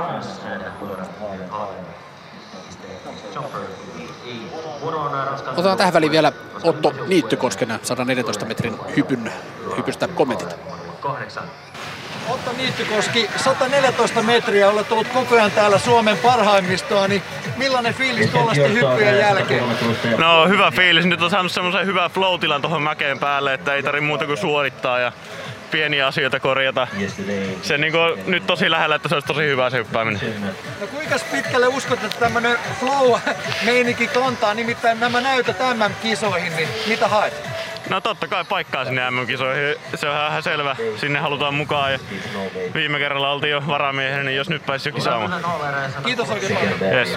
Otetaan tähän väliin vielä Otto Niittykosken sata neljätoista metrin hypyn, hypystä kommentit. Otto Niittykoski, sata neljätoista metriä, olet ollut koko ajan täällä Suomen parhaimmistoa, niin millainen fiilis tuollaisten hyppyjen jälkeen? No hyvä fiilis, nyt on saanut semmoisen hyvän flow-tilan tuohon mäkeen päälle, että ei tarvitse muuta kuin suorittaa ja pieniä asioita korjata. Se niin kuin, nyt tosi lähellä, että se olisi tosi hyvä se hyppääminen. No kuinka pitkälle uskot, että tämmöinen flow-meininki kantaa, nimittäin nämä näytöt M M-kisoihin, niin mitä haet? No totta kai paikkaa sinne M M-kisoihin. Se on ihan selvä. Sinne halutaan mukaan. Ja viime kerralla oltiin jo varamiehenä, niin jos nyt pääsisi jo kisaamaan. Kiitos oikein paljon. Yes.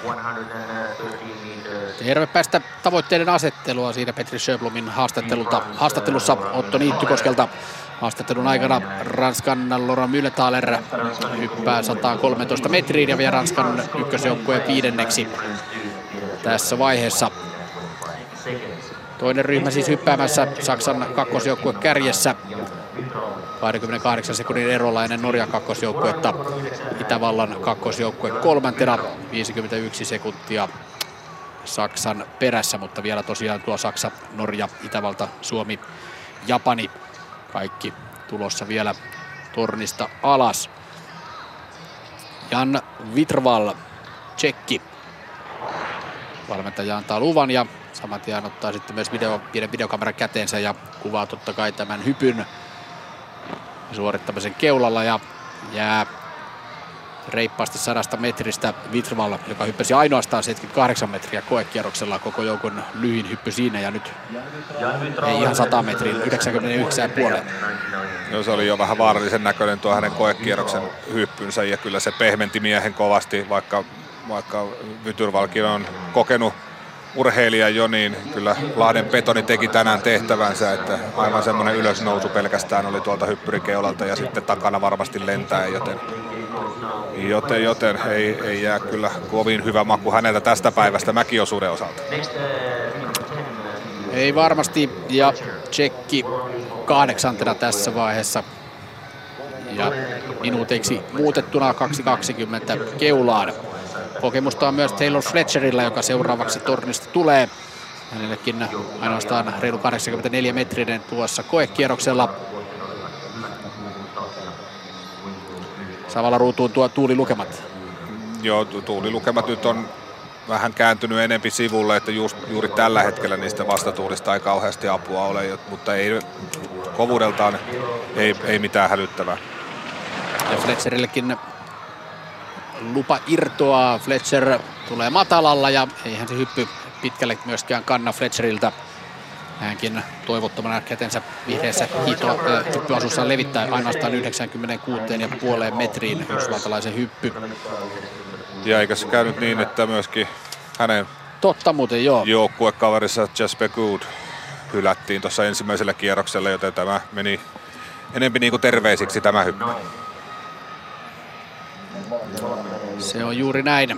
Terve päästä tavoitteiden asettelua siinä Petri Sjöblomin haastattelulta. Haastattelussa Otto Niittykoskelta. Haastattelun aikana Ranskan Laurent Mühletaler hyppää sata kolmetoista metriin ja vie Ranskan ykkösjoukkueen viidenneksi tässä vaiheessa. Toinen ryhmä siis hyppäämässä Saksan kakkosjoukkue kärjessä. kaksikymmentäkahdeksan sekunnin erolla ennen Norjan kakkosjoukkuetta. Itävallan kakkosjoukkue kolmantena viisikymmentäyksi sekuntia Saksan perässä, mutta vielä tosiaan tuo Saksa, Norja, Itävalta, Suomi, Japani. Kaikki tulossa vielä tornista alas. Jan Vitrval, tsekki. Valmentaja antaa luvan ja saman tien ottaa sitten myös video, pienen videokameran käteensä ja kuvaa totta kai tämän hypyn suorittamisen keulalla ja jää reippaasti sadasta metristä Vitrval, joka hyppäsi ainoastaan seitsemänkymmentäkahdeksan metriä koekierroksella, koko joukon lyhin hyppy siinä ja nyt ei ihan sata metriä, yhdeksänkymmentäyksi pilkku viisi. No, se oli jo vähän vaarallisen näköinen tuo hänen koekierroksen hyppynsä ja kyllä se pehmenti miehen kovasti, vaikka, vaikka Vitrvalkin on kokenut urheilija jo, niin kyllä Lahden betoni teki tänään tehtävänsä, että aivan semmoinen ylösnousu pelkästään oli tuolta hyppyrikeulalta ja sitten takana varmasti lentää, joten, joten, joten ei, ei jää kyllä kovin hyvä maku häneltä tästä päivästä mäkiosuuden osalta. Ei varmasti, ja tsekki kahdeksantena tässä vaiheessa ja minuuteiksi muutettuna kaksi kaksikymmentä keulaan. Kokemusta on myös Taylor Fletcherillä, joka seuraavaksi tornista tulee. Hänellekin ainoastaan reilu kahdeksankymmentäneljä metrinen tuossa koekierroksella. Samalla ruutuun tuo tuulilukemat. Joo, tuulilukemat nyt on vähän kääntynyt enempi sivulle, että just, juuri tällä hetkellä niistä vastatuulista ei kauheasti apua ole, mutta ei, kovuudeltaan ei, ei mitään hälyttävää. Ja Fletcherillekin lupa irtoaa. Fletcher tulee matalalla ja eihän se hyppy pitkälle myöskään kanna Fletcheriltä. Hänkin toivottomana kätensä vihreässä hyppyasussaan levittää ainoastaan yhdeksänkymmentäkuusi pilkku viisi metriin yhdysvaltalaisen hyppy. Ja eikä se käynyt niin, että myöskin hänen Totta muuten, joo. joukkuekaverissa Jasper Good hylättiin tuossa ensimmäisellä kierroksella, joten tämä meni enempi niin kuin terveisiksi tämä hyppy. Se on juuri näin.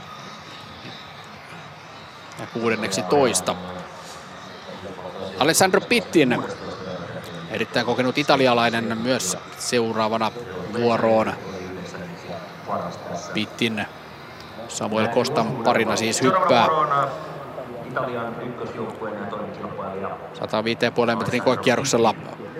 Ja kuudenneksi toista. Alessandro Pittin, erittäin kokenut italialainen myös seuraavana vuoroon. Pittin Samuel Costan parina siis hyppää. sata viisi pilkku viisi metrin koekierroksella.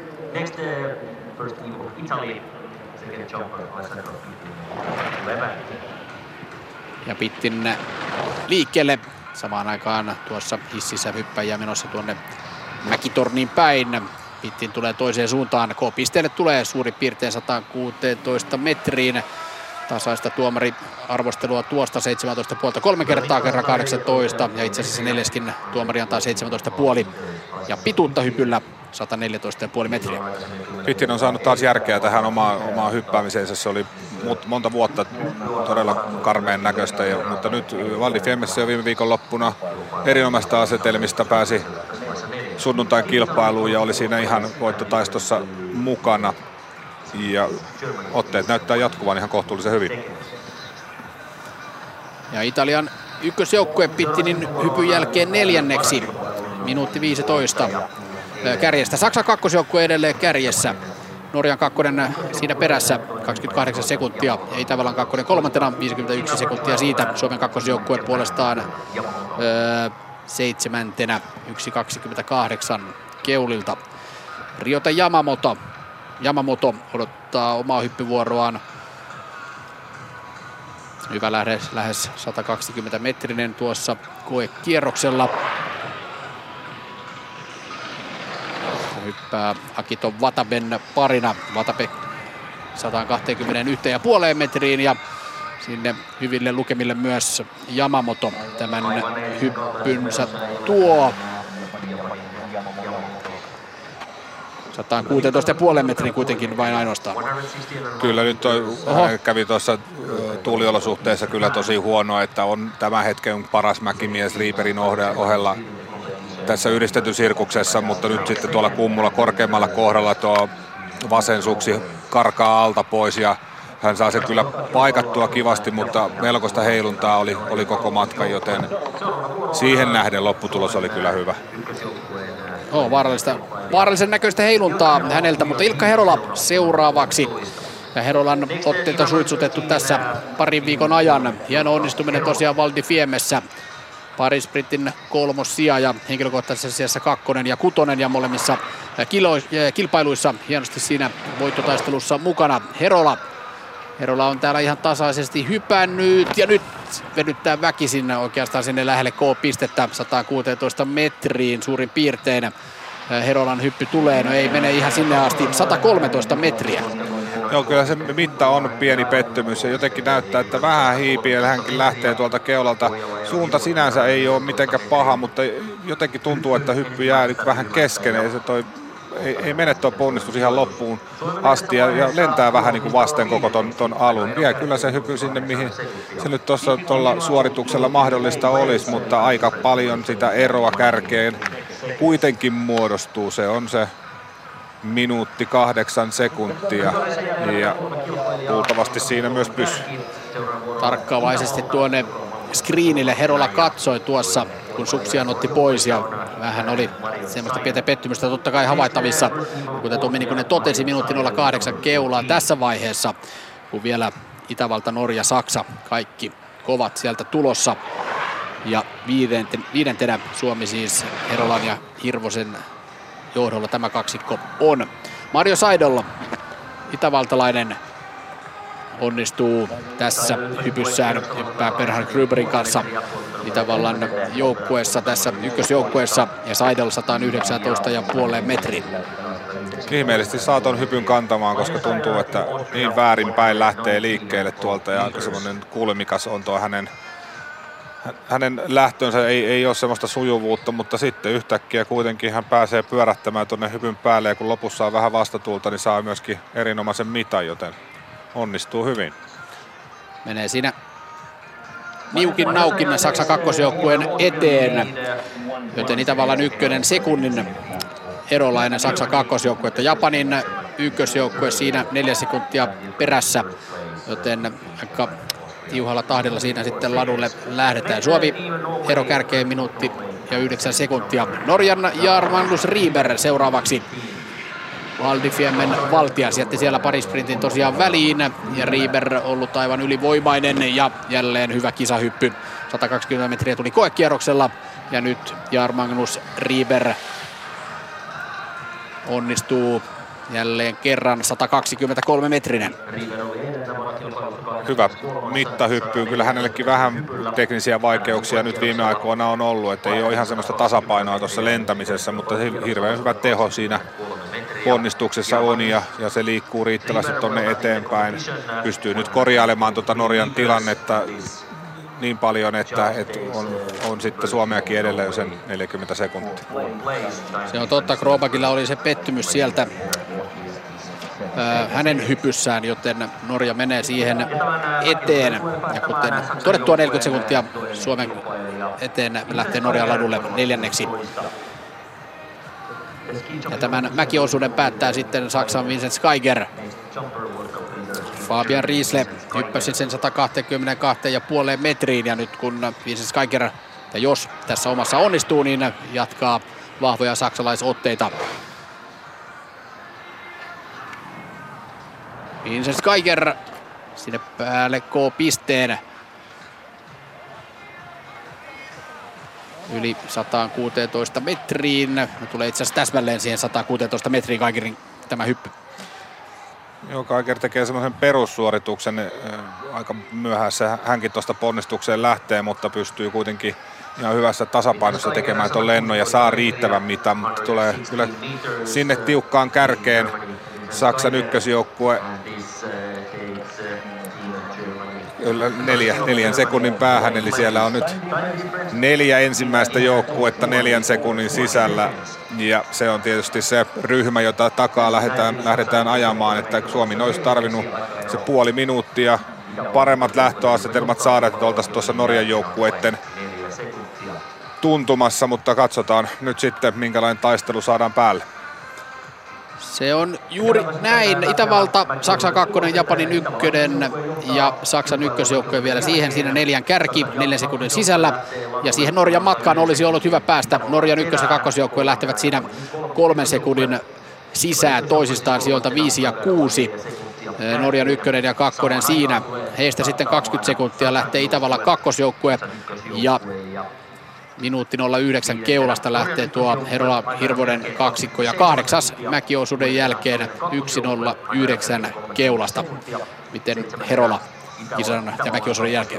Ja Pittin liikkeelle. Samaan aikaan tuossa hississä hyppäjiä menossa tuonne mäkitorniin päin. Pittin tulee toiseen suuntaan. K-pisteelle tulee suurin piirtein sata kuusitoista metriin. Tasaista tuomariarvostelua tuosta seitsemäntoista pilkku viisi kolme kertaa kerran kahdeksantoista. Ja itse asiassa neljäskin tuomari antaa seitsemäntoista pilkku viisi. Ja pituutta hypyllä sata neljätoista pilkku viisi metriä. Pittin on saanut taas järkeä tähän omaan, omaan hyppäämiseensä. Se oli monta vuotta todella karmeen näköistä, mutta nyt Val di Fiemmessä jo viime viikon loppuna erinomaista asetelmista pääsi sunnuntain kilpailuun ja oli siinä ihan voittotaistossa mukana. Ja otteet näyttää jatkuvan ihan kohtuullisen hyvin. Ja Italian ykkösjoukkue Pittinin hypyn jälkeen neljänneksi. Minuutti viisitoista kärjestä. Saksan kakkosjoukkue edelleen kärjessä. Norjan kakkonen siinä perässä kaksikymmentäkahdeksan sekuntia ja Itävallan kakkonen kolmantena viisikymmentäyksi sekuntia siitä. Suomen kakkosjoukkue puolestaan öö, seitsemäntenä yksi kaksikymmentäkahdeksan keulilta. Ryota Yamamoto. Yamamoto odottaa omaa hyppyvuoroaan. Hyvä lähes, lähes sata kaksikymmentä metrinen tuossa koekierroksella. Hyppää Akito Wataben parina. Watabe sata kaksikymmentäyksi pilkku viisi metriin ja sinne hyville lukemille myös Yamamoto tämän hyppynsä tuo. sata kuusitoista pilkku viisi metrin kuitenkin vain ainoastaan. Kyllä nyt toi, kävi tuossa tuuliolosuhteessa kyllä tosi huonoa, että on tämän hetken paras mäkimies Rieberin ohella tässä yhdistetysirkuksessa, mutta nyt sitten tuolla kummulla korkeammalla kohdalla tuo vasen suksi karkaa alta pois ja hän saa sen kyllä paikattua kivasti, mutta melkoista heiluntaa oli, oli koko matka, joten siihen nähden lopputulos oli kyllä hyvä. Oh, vaarallista, vaarallisen näköistä heiluntaa häneltä, mutta Ilkka Herola seuraavaksi. Ja Herolan otteita suitsutettu tässä parin viikon ajan. Hieno onnistuminen tosiaan Val di Fiemmessä. Parisprintin kolmos sija ja henkilökohtaisessa sijassa kakkonen ja kutonen ja molemmissa kilo, kilpailuissa hienosti siinä voittotaistelussa mukana. Herola. Herola on täällä ihan tasaisesti hypännyt ja nyt venyttää väkisin oikeastaan sinne lähelle K-pistettä sata kuusitoista metriin suurin piirtein. Herolan hyppy tulee, no ei mene ihan sinne asti, sata kolmetoista metriä. Joo, kyllä se mitta on pieni pettymys ja jotenkin näyttää, että vähän hiipii ja hänkin lähtee tuolta keulalta. Suunta sinänsä ei ole mitenkään paha, mutta jotenkin tuntuu, että hyppy jää nyt vähän kesken ja se toi Ei, ei mene tuo ponnistus ihan loppuun asti ja, ja lentää vähän niin kuin vasten koko ton, ton alun. Vie kyllä se hyppy sinne, mihin se nyt tuossa tuolla suorituksella mahdollista olisi, mutta aika paljon sitä eroa kärkeen kuitenkin muodostuu. Se on se minuutti kahdeksan sekuntia ja luultavasti siinä myös pysyy. Tarkkaavaisesti tuonne screenille Herola katsoi tuossa, kun Suksian otti pois ja vähän oli semmoista pientä pettymystä totta kai havaittavissa. Kuten Tommi Nikunen totesi, minuutti nolla kahdeksan keulaa tässä vaiheessa, kun vielä Itävalta, Norja, Saksa, kaikki kovat sieltä tulossa. Ja viidentenä Suomi siis Herolan ja Hirvosen johdolla tämä kaksikko on. Mario Seidel, itävaltalainen, onnistuu tässä hypyssään hyppää Bernhard Grüberin kanssa Itävallan joukkueessa, tässä ykkösjoukkueessa ja Seidel sata yhdeksäntoista pilkku viisi metriin. Ihmeellisesti saa ton hypyn kantamaan, koska tuntuu, että niin väärinpäin lähtee liikkeelle tuolta ja aika semmoinen kulmikas on tuo hänen, hänen lähtönsä. Ei, ei ole semmoista sujuvuutta, mutta sitten yhtäkkiä kuitenkin hän pääsee pyörättämään tuonne hypyn päälle ja kun lopussa on vähän vastatuulta, niin saa myöskin erinomaisen mitan, joten onnistuu hyvin. Menee siinä niukin naukin Saksan kakkosjoukkueen eteen, joten Itävallan ykkönen sekunnin erolainen Saksan kakkosjoukkue, että Japanin ykkösjoukkue siinä neljä sekuntia perässä, joten aika tiuhalla tahdilla siinä sitten ladulle lähdetään. Suomi ero kärkeen minuutti ja yhdeksän sekuntia. Norjan Jar Magnus Rieber seuraavaksi. Val di Fiemmen Valtias jätti siellä parisprintin tosiaan väliin ja Rieber ollut aivan ylivoimainen ja jälleen hyvä kisahyppy. sata kaksikymmentä metriä tuli koekierroksella ja nyt Jar Magnus Rieber onnistuu jälleen kerran sata kaksikymmentäkolme metrinen. Hyvä mittahyppy. Kyllä hänellekin vähän teknisiä vaikeuksia nyt viime aikoina on ollut, että ei ole ihan semmoista tasapainoa tuossa lentämisessä, mutta hirveän hyvä teho siinä ponnistuksessa on ja, ja se liikkuu riittävästi tuonne eteenpäin. Pystyy nyt korjailemaan tuota Norjan tilannetta niin paljon, että, että on, on sitten Suomeakin edelleen sen neljäkymmentä sekuntia. Se on totta, Krobakilla oli se pettymys sieltä hänen hypyssään, joten Norja menee siihen eteen. Ja kuten todettua neljäkymmentä sekuntia Suomen eteen lähtee Norjan ladulle neljänneksi. Ja tämän mäkiosuuden päättää sitten Saksan Vincent Schweiger. Fabian Riesle hyppäsi sen sata kaksikymmentäkaksi pilkku viisi metriin ja nyt kun Vincent Schweiger, ja jos tässä omassa onnistuu, niin jatkaa vahvoja saksalaisotteita. Vincent Schweiger sinne päälle K-pisteen. Yli sata kuusitoista metriin. No, tulee itse asiassa täsmälleen siihen sata kuusitoista metriin Schweigerin tämä hyppy. Joo, Schweiger tekee semmoisen perussuorituksen. Äh, aika myöhässä hänkin tuosta ponnistukseen lähtee, mutta pystyy kuitenkin ihan hyvässä tasapainossa tekemään tuon lennon ja saa riittävän mitan, mutta tulee kyllä sinne tiukkaan kärkeen Saksan ykkösjoukkue. neljä, neljän sekunnin päähän, eli siellä on nyt neljä ensimmäistä joukkuetta neljän sekunnin sisällä. Ja se on tietysti se ryhmä, jota takaa lähdetään, lähdetään ajamaan, että Suomi olisi tarvinnut se puoli minuuttia paremmat lähtöasetelmat saada, että oltaisiin tuossa Norjan joukkueiden tuntumassa, mutta katsotaan nyt sitten, minkälainen taistelu saadaan päälle. Se on juuri näin. Itävalta, Saksa kakkonen, Japanin ykkönen ja Saksan ykkösjoukkoja vielä siihen. Siinä neljän kärki, neljän sekunnin sisällä. Ja siihen Norjan matkaan olisi ollut hyvä päästä. Norjan ykkös- ja kakkosjoukkoja lähtevät siinä kolmen sekunnin sisään toisistaan sijoilta viisi ja kuusi. Norjan ykkönen ja kakkonen siinä. Heistä sitten kaksikymmentä sekuntia lähtee Itävallan kakkosjoukkue ja minuutti nolla yhdeksän keulasta lähtee tuo Herola Hirvonen kaksikko ja kahdeksas mäkiosuuden jälkeen yksi nolla yhdeksän keulasta. Miten Herola kisan ja mäkiosuuden jälkeen?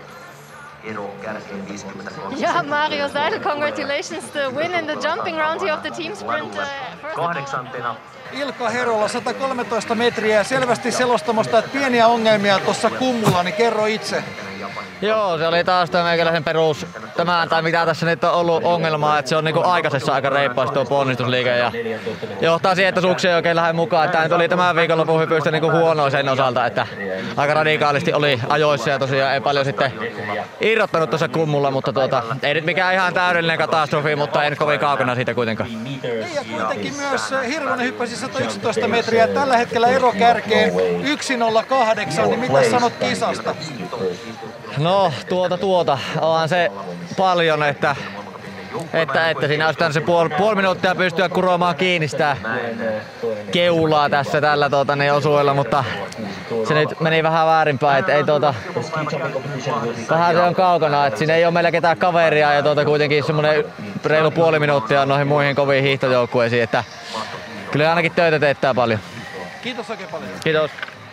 Ja, Mario Seidel, congratulations the win in the jumping round here of the team sprint. Uh, Ilkka Herola, sata kolmetoista metriä, selvästi selostamosta, että pieniä ongelmia tuossa kummulla, niin kerro itse. Joo, se oli taas tämä meikäläisen perus, tämän tai mitä tässä nyt on ollut ongelmaa, että se on niinku aikaisessa aika reippaasti tuo ponnistusliike ja johtaa siihen, että suksia ei oikein lähde mukaan. Tämä tuli tämän viikonlopun hypyistä niinku huonoa sen osalta, että aika radikaalisti oli ajoissa ja tosiaan ei paljon sitten irrottanut tuossa kummulla, mutta tuota, ei nyt mikään ihan täydellinen katastrofi, mutta ei nyt kovin kaukana siitä kuitenkaan. Ja kuitenkin myös Hirvonen hyppäsi sata yksitoista metriä, tällä hetkellä ero kärkeen yksi nolla kahdeksan, niin mitä sanot kisasta? No tuota tuota, onhan se paljon, että, että, että siinä olisi se puoli, puoli minuuttia pystyä kuromaan kiinni sitä keulaa tässä tällä tuota, niin osuilla, mutta se nyt meni vähän väärinpäin, että ei tuota, vähän se on kaukana, että siinä ei ole meillä ketään kaveria ja tuota, kuitenkin semmoinen reilu puoli minuuttia on noihin muihin koviin hiihtojoukkueisiin, että kyllä ainakin töitä teettää paljon. Kiitos oikein paljon. Kiitos.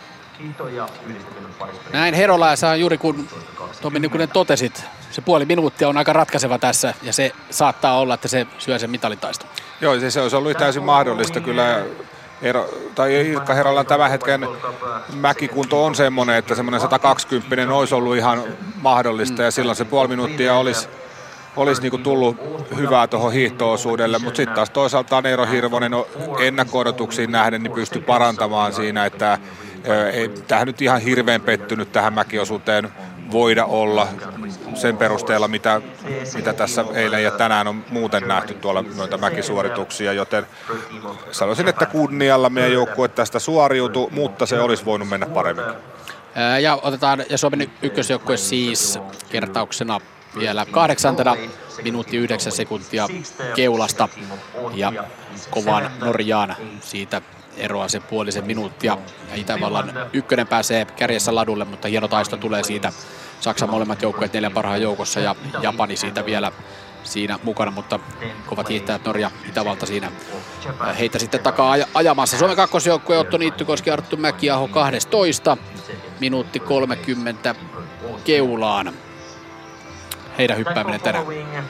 Näin Herola ja saa juuri kun Tommi Nikunen totesit, se puoli minuuttia on aika ratkaiseva tässä ja se saattaa olla, että se syö sen mitalitaiston. Joo, se olisi ollut täysin mahdollista kyllä. Ero, tai Ilkka Herolan tämän hetken mäkikunto on semmoinen, että semmoinen sata kaksikymmentä olisi ollut ihan mahdollista ja silloin se puoli minuuttia olisi, olisi niinku tullut hyvää tuohon hiihto-osuudelle, mutta sitten taas toisaalta Eero Hirvonen ennakko-odotuksiin nähden niin pystyi parantamaan siinä, että ei tähän nyt ihan hirveän pettynyt tähän mäkiosuuteen voida olla sen perusteella, mitä, mitä tässä eilen ja tänään on muuten nähty tuolla noita mäkisuorituksia, joten sanoisin, että kunnialla meidän joukkue tästä suoriutui, mutta se olisi voinut mennä paremmin. Ja otetaan ja Suomen ykkösjoukkue siis kertauksena vielä kahdeksantena, minuutti yhdeksän sekuntia keulasta ja kovan Norjaan siitä eroa se puolisen minuuttia. Ja Itävallan ykkönen pääsee kärjessä ladulle, mutta hieno taisto tulee siitä. Saksan molemmat joukkueet neljän parhaan joukossa ja Japani siitä vielä siinä mukana, mutta kovat hiihtäjät Norja, Itävalta siinä heitä sitten takaa aj- ajamassa. Suomen kakkosjoukkue Otto Niittykoski, Arttu Mäkiaho kaksitoista, minuutti kolmekymmentä keulaan. Heidän hyppääminen tänään.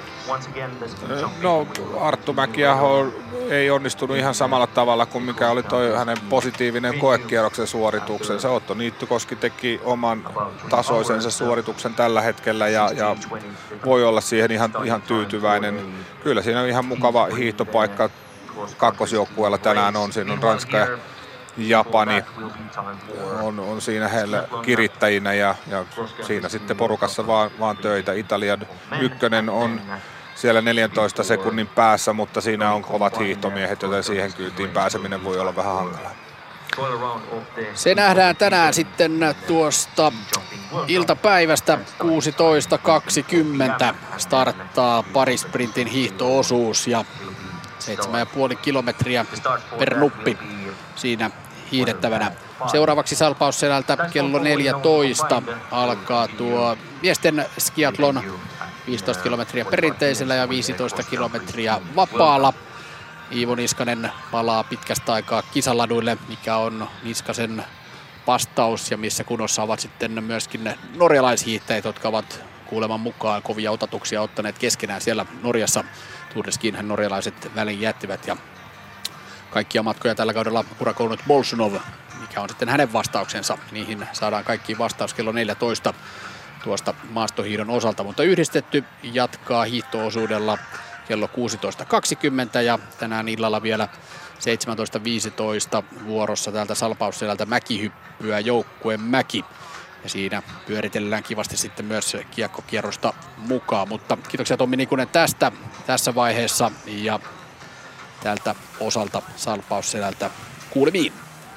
No, Arttu Mäkiaho ei onnistunut ihan samalla tavalla kuin mikä oli toi hänen positiivinen koekierroksen suorituksensa. Otto Niittykoski teki oman tasoisensa suorituksen tällä hetkellä ja, ja voi olla siihen ihan, ihan tyytyväinen. Kyllä siinä on ihan mukava hiihtopaikka kakkosjoukkueella tänään on. Siinä on Ranska ja Japani on, on siinä heille kirittäjinä ja, ja siinä sitten porukassa vaan, vaan töitä. Italian ykkönen on siellä neljäntoista sekunnin päässä, mutta siinä on kovat hiihtomiehet, joten siihen kyytiin pääseminen voi olla vähän hankalaa. Se nähdään tänään sitten tuosta iltapäivästä kuusitoista kaksikymmentä starttaa parisprintin hiihto-osuus ja seitsemän pilkku viisi kilometriä per nuppi siinä hiihdettävänä. Seuraavaksi Salpausselältä kello neljätoista alkaa tuo miesten skiathlon, viisitoista kilometriä perinteisellä ja viisitoista kilometriä vapaalla. Iivo Niskanen palaa pitkästä aikaa kisaladuille, mikä on Niskasen vastaus ja missä kunnossa ovat sitten myöskin ne norjalaishiihtäjät, jotka ovat kuuleman mukaan kovia otatuksia ottaneet keskenään siellä Norjassa. Tour de Skinhän norjalaiset väliin jättivät ja kaikkia matkoja tällä kaudella urakoinut Bolsunov, mikä on sitten hänen vastauksensa. Niihin saadaan kaikkiin vastaus kello neljätoista tuosta maastohiidon osalta, mutta yhdistetty jatkaa hiihtoosuudella kello kuusitoista kaksikymmentä ja tänään illalla vielä seitsemäntoista viisitoista vuorossa täältä Salpausselältä mäkihyppyä joukkueen mäki. Ja siinä pyöritellään kivasti sitten myös kiekkokierrosta mukaan. Mutta kiitoksia Tommi Nikunen tästä tässä vaiheessa ja tältä osalta Salpausselältä kuulemiin.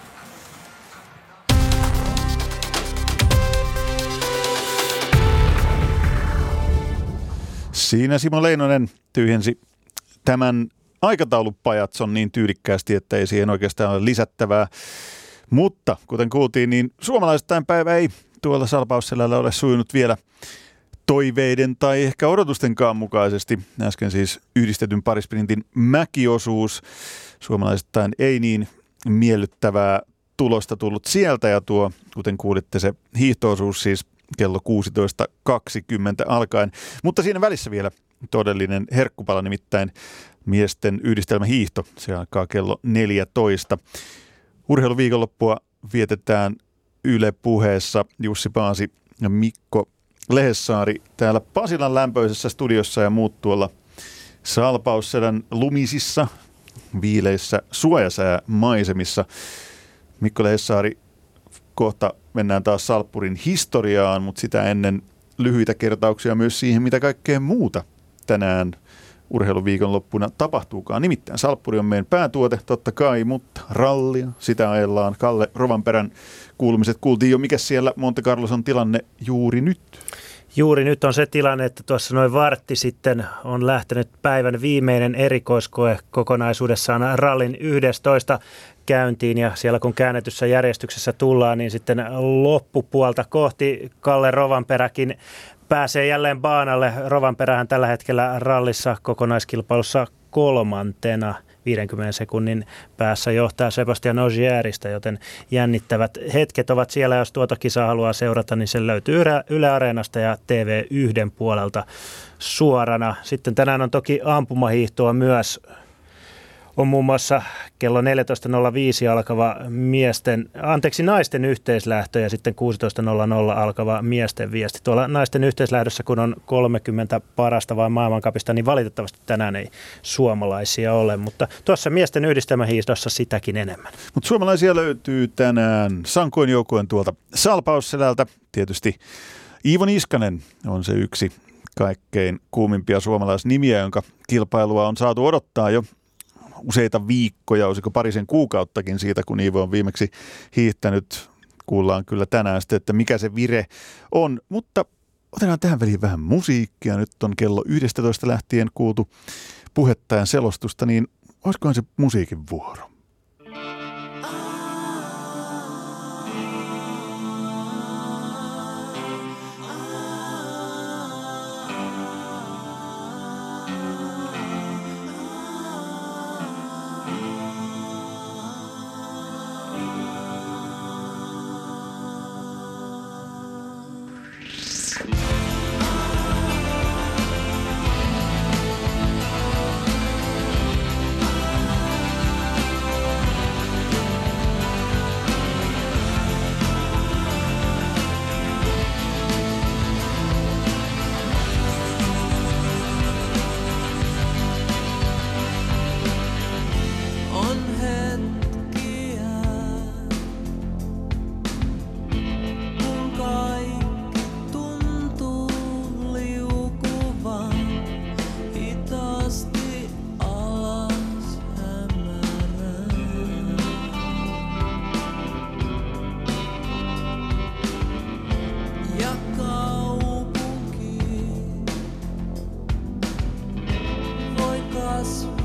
Siinä Simo Leinonen tyhjensi tämän aikataulupajatson niin tyylikkäästi, että ei siihen oikeastaan ole lisättävää. Mutta kuten kuultiin, niin suomalaistain päivä ei tuolla Salpausselällä ole sujunut vielä toiveiden tai ehkä odotustenkaan mukaisesti. Äsken siis yhdistetyn parisprintin mäkiosuus. Suomalaistain ei niin miellyttävää tulosta tullut sieltä ja tuo, kuten kuulitte, se hiihtoosuus siis kello kuusitoista kaksikymmentä alkaen. Mutta siinä välissä vielä todellinen herkkupala, nimittäin miesten yhdistelmähiihto. Se alkaa kello neljätoista. Urheiluviikonloppua vietetään Yle Puheessa. Jussi Paasi ja Mikko Lehessaari täällä Pasilan lämpöisessä studiossa ja muut tuolla Salpausselän lumisissa, viileissä suojasäämaisemissa. Mikko Lehessaari, kohta mennään taas Salppurin historiaan, mutta sitä ennen lyhyitä kertauksia myös siihen, mitä kaikkea muuta tänään urheiluviikonloppuna tapahtuukaan. Nimittäin Salppuri on meidän päätuote, totta kai, mutta rallia, sitä ajellaan. Kalle Rovanperän kuulumiset kuultiin jo. Mikä siellä Monte Carloson tilanne juuri nyt? Juuri nyt on se tilanne, että tuossa noin vartti sitten on lähtenyt päivän viimeinen erikoiskoe kokonaisuudessaan rallin yksitoista käyntiin ja siellä kun käännetyssä järjestyksessä tullaan, niin sitten loppupuolta kohti Kalle Rovanperäkin pääsee jälleen baanalle. Rovanperähän tällä hetkellä rallissa kokonaiskilpailussa kolmantena viidenkymmenen sekunnin päässä johtaa Sebastian Ogierista, joten jännittävät hetket ovat siellä. Jos tuota kisaa haluaa seurata, niin se löytyy Yle Areenasta ja T V yksi puolelta suorana. Sitten tänään on toki ampumahiihtoa myös. On muun muassa kello neljätoista nolla viisi alkava miesten, anteeksi naisten yhteislähtö ja sitten kuusitoista nolla nolla alkava miesten viesti. Tuolla naisten yhteislähdössä, kun on kolmekymmentä parasta vain maailmankapista, niin valitettavasti tänään ei suomalaisia ole, mutta tuossa miesten yhdistelmähiihdossa sitäkin enemmän. Mutta suomalaisia löytyy tänään sankoin joukkojen tuolta Salpausselältä. Tietysti Iivo Niskanen on se yksi kaikkein kuumimpia suomalaisnimiä, jonka kilpailua on saatu odottaa jo useita viikkoja, olisiko parisen kuukauttakin siitä, kun Iivo on viimeksi hiihtänyt. Kuullaan kyllä tänään sitten, että mikä se vire on, mutta otetaan tähän väliin vähän musiikkia. Nyt on kello yksitoista lähtien kuultu puhetta ja selostusta, niin olisikohan se musiikin vuoro? Kasvaa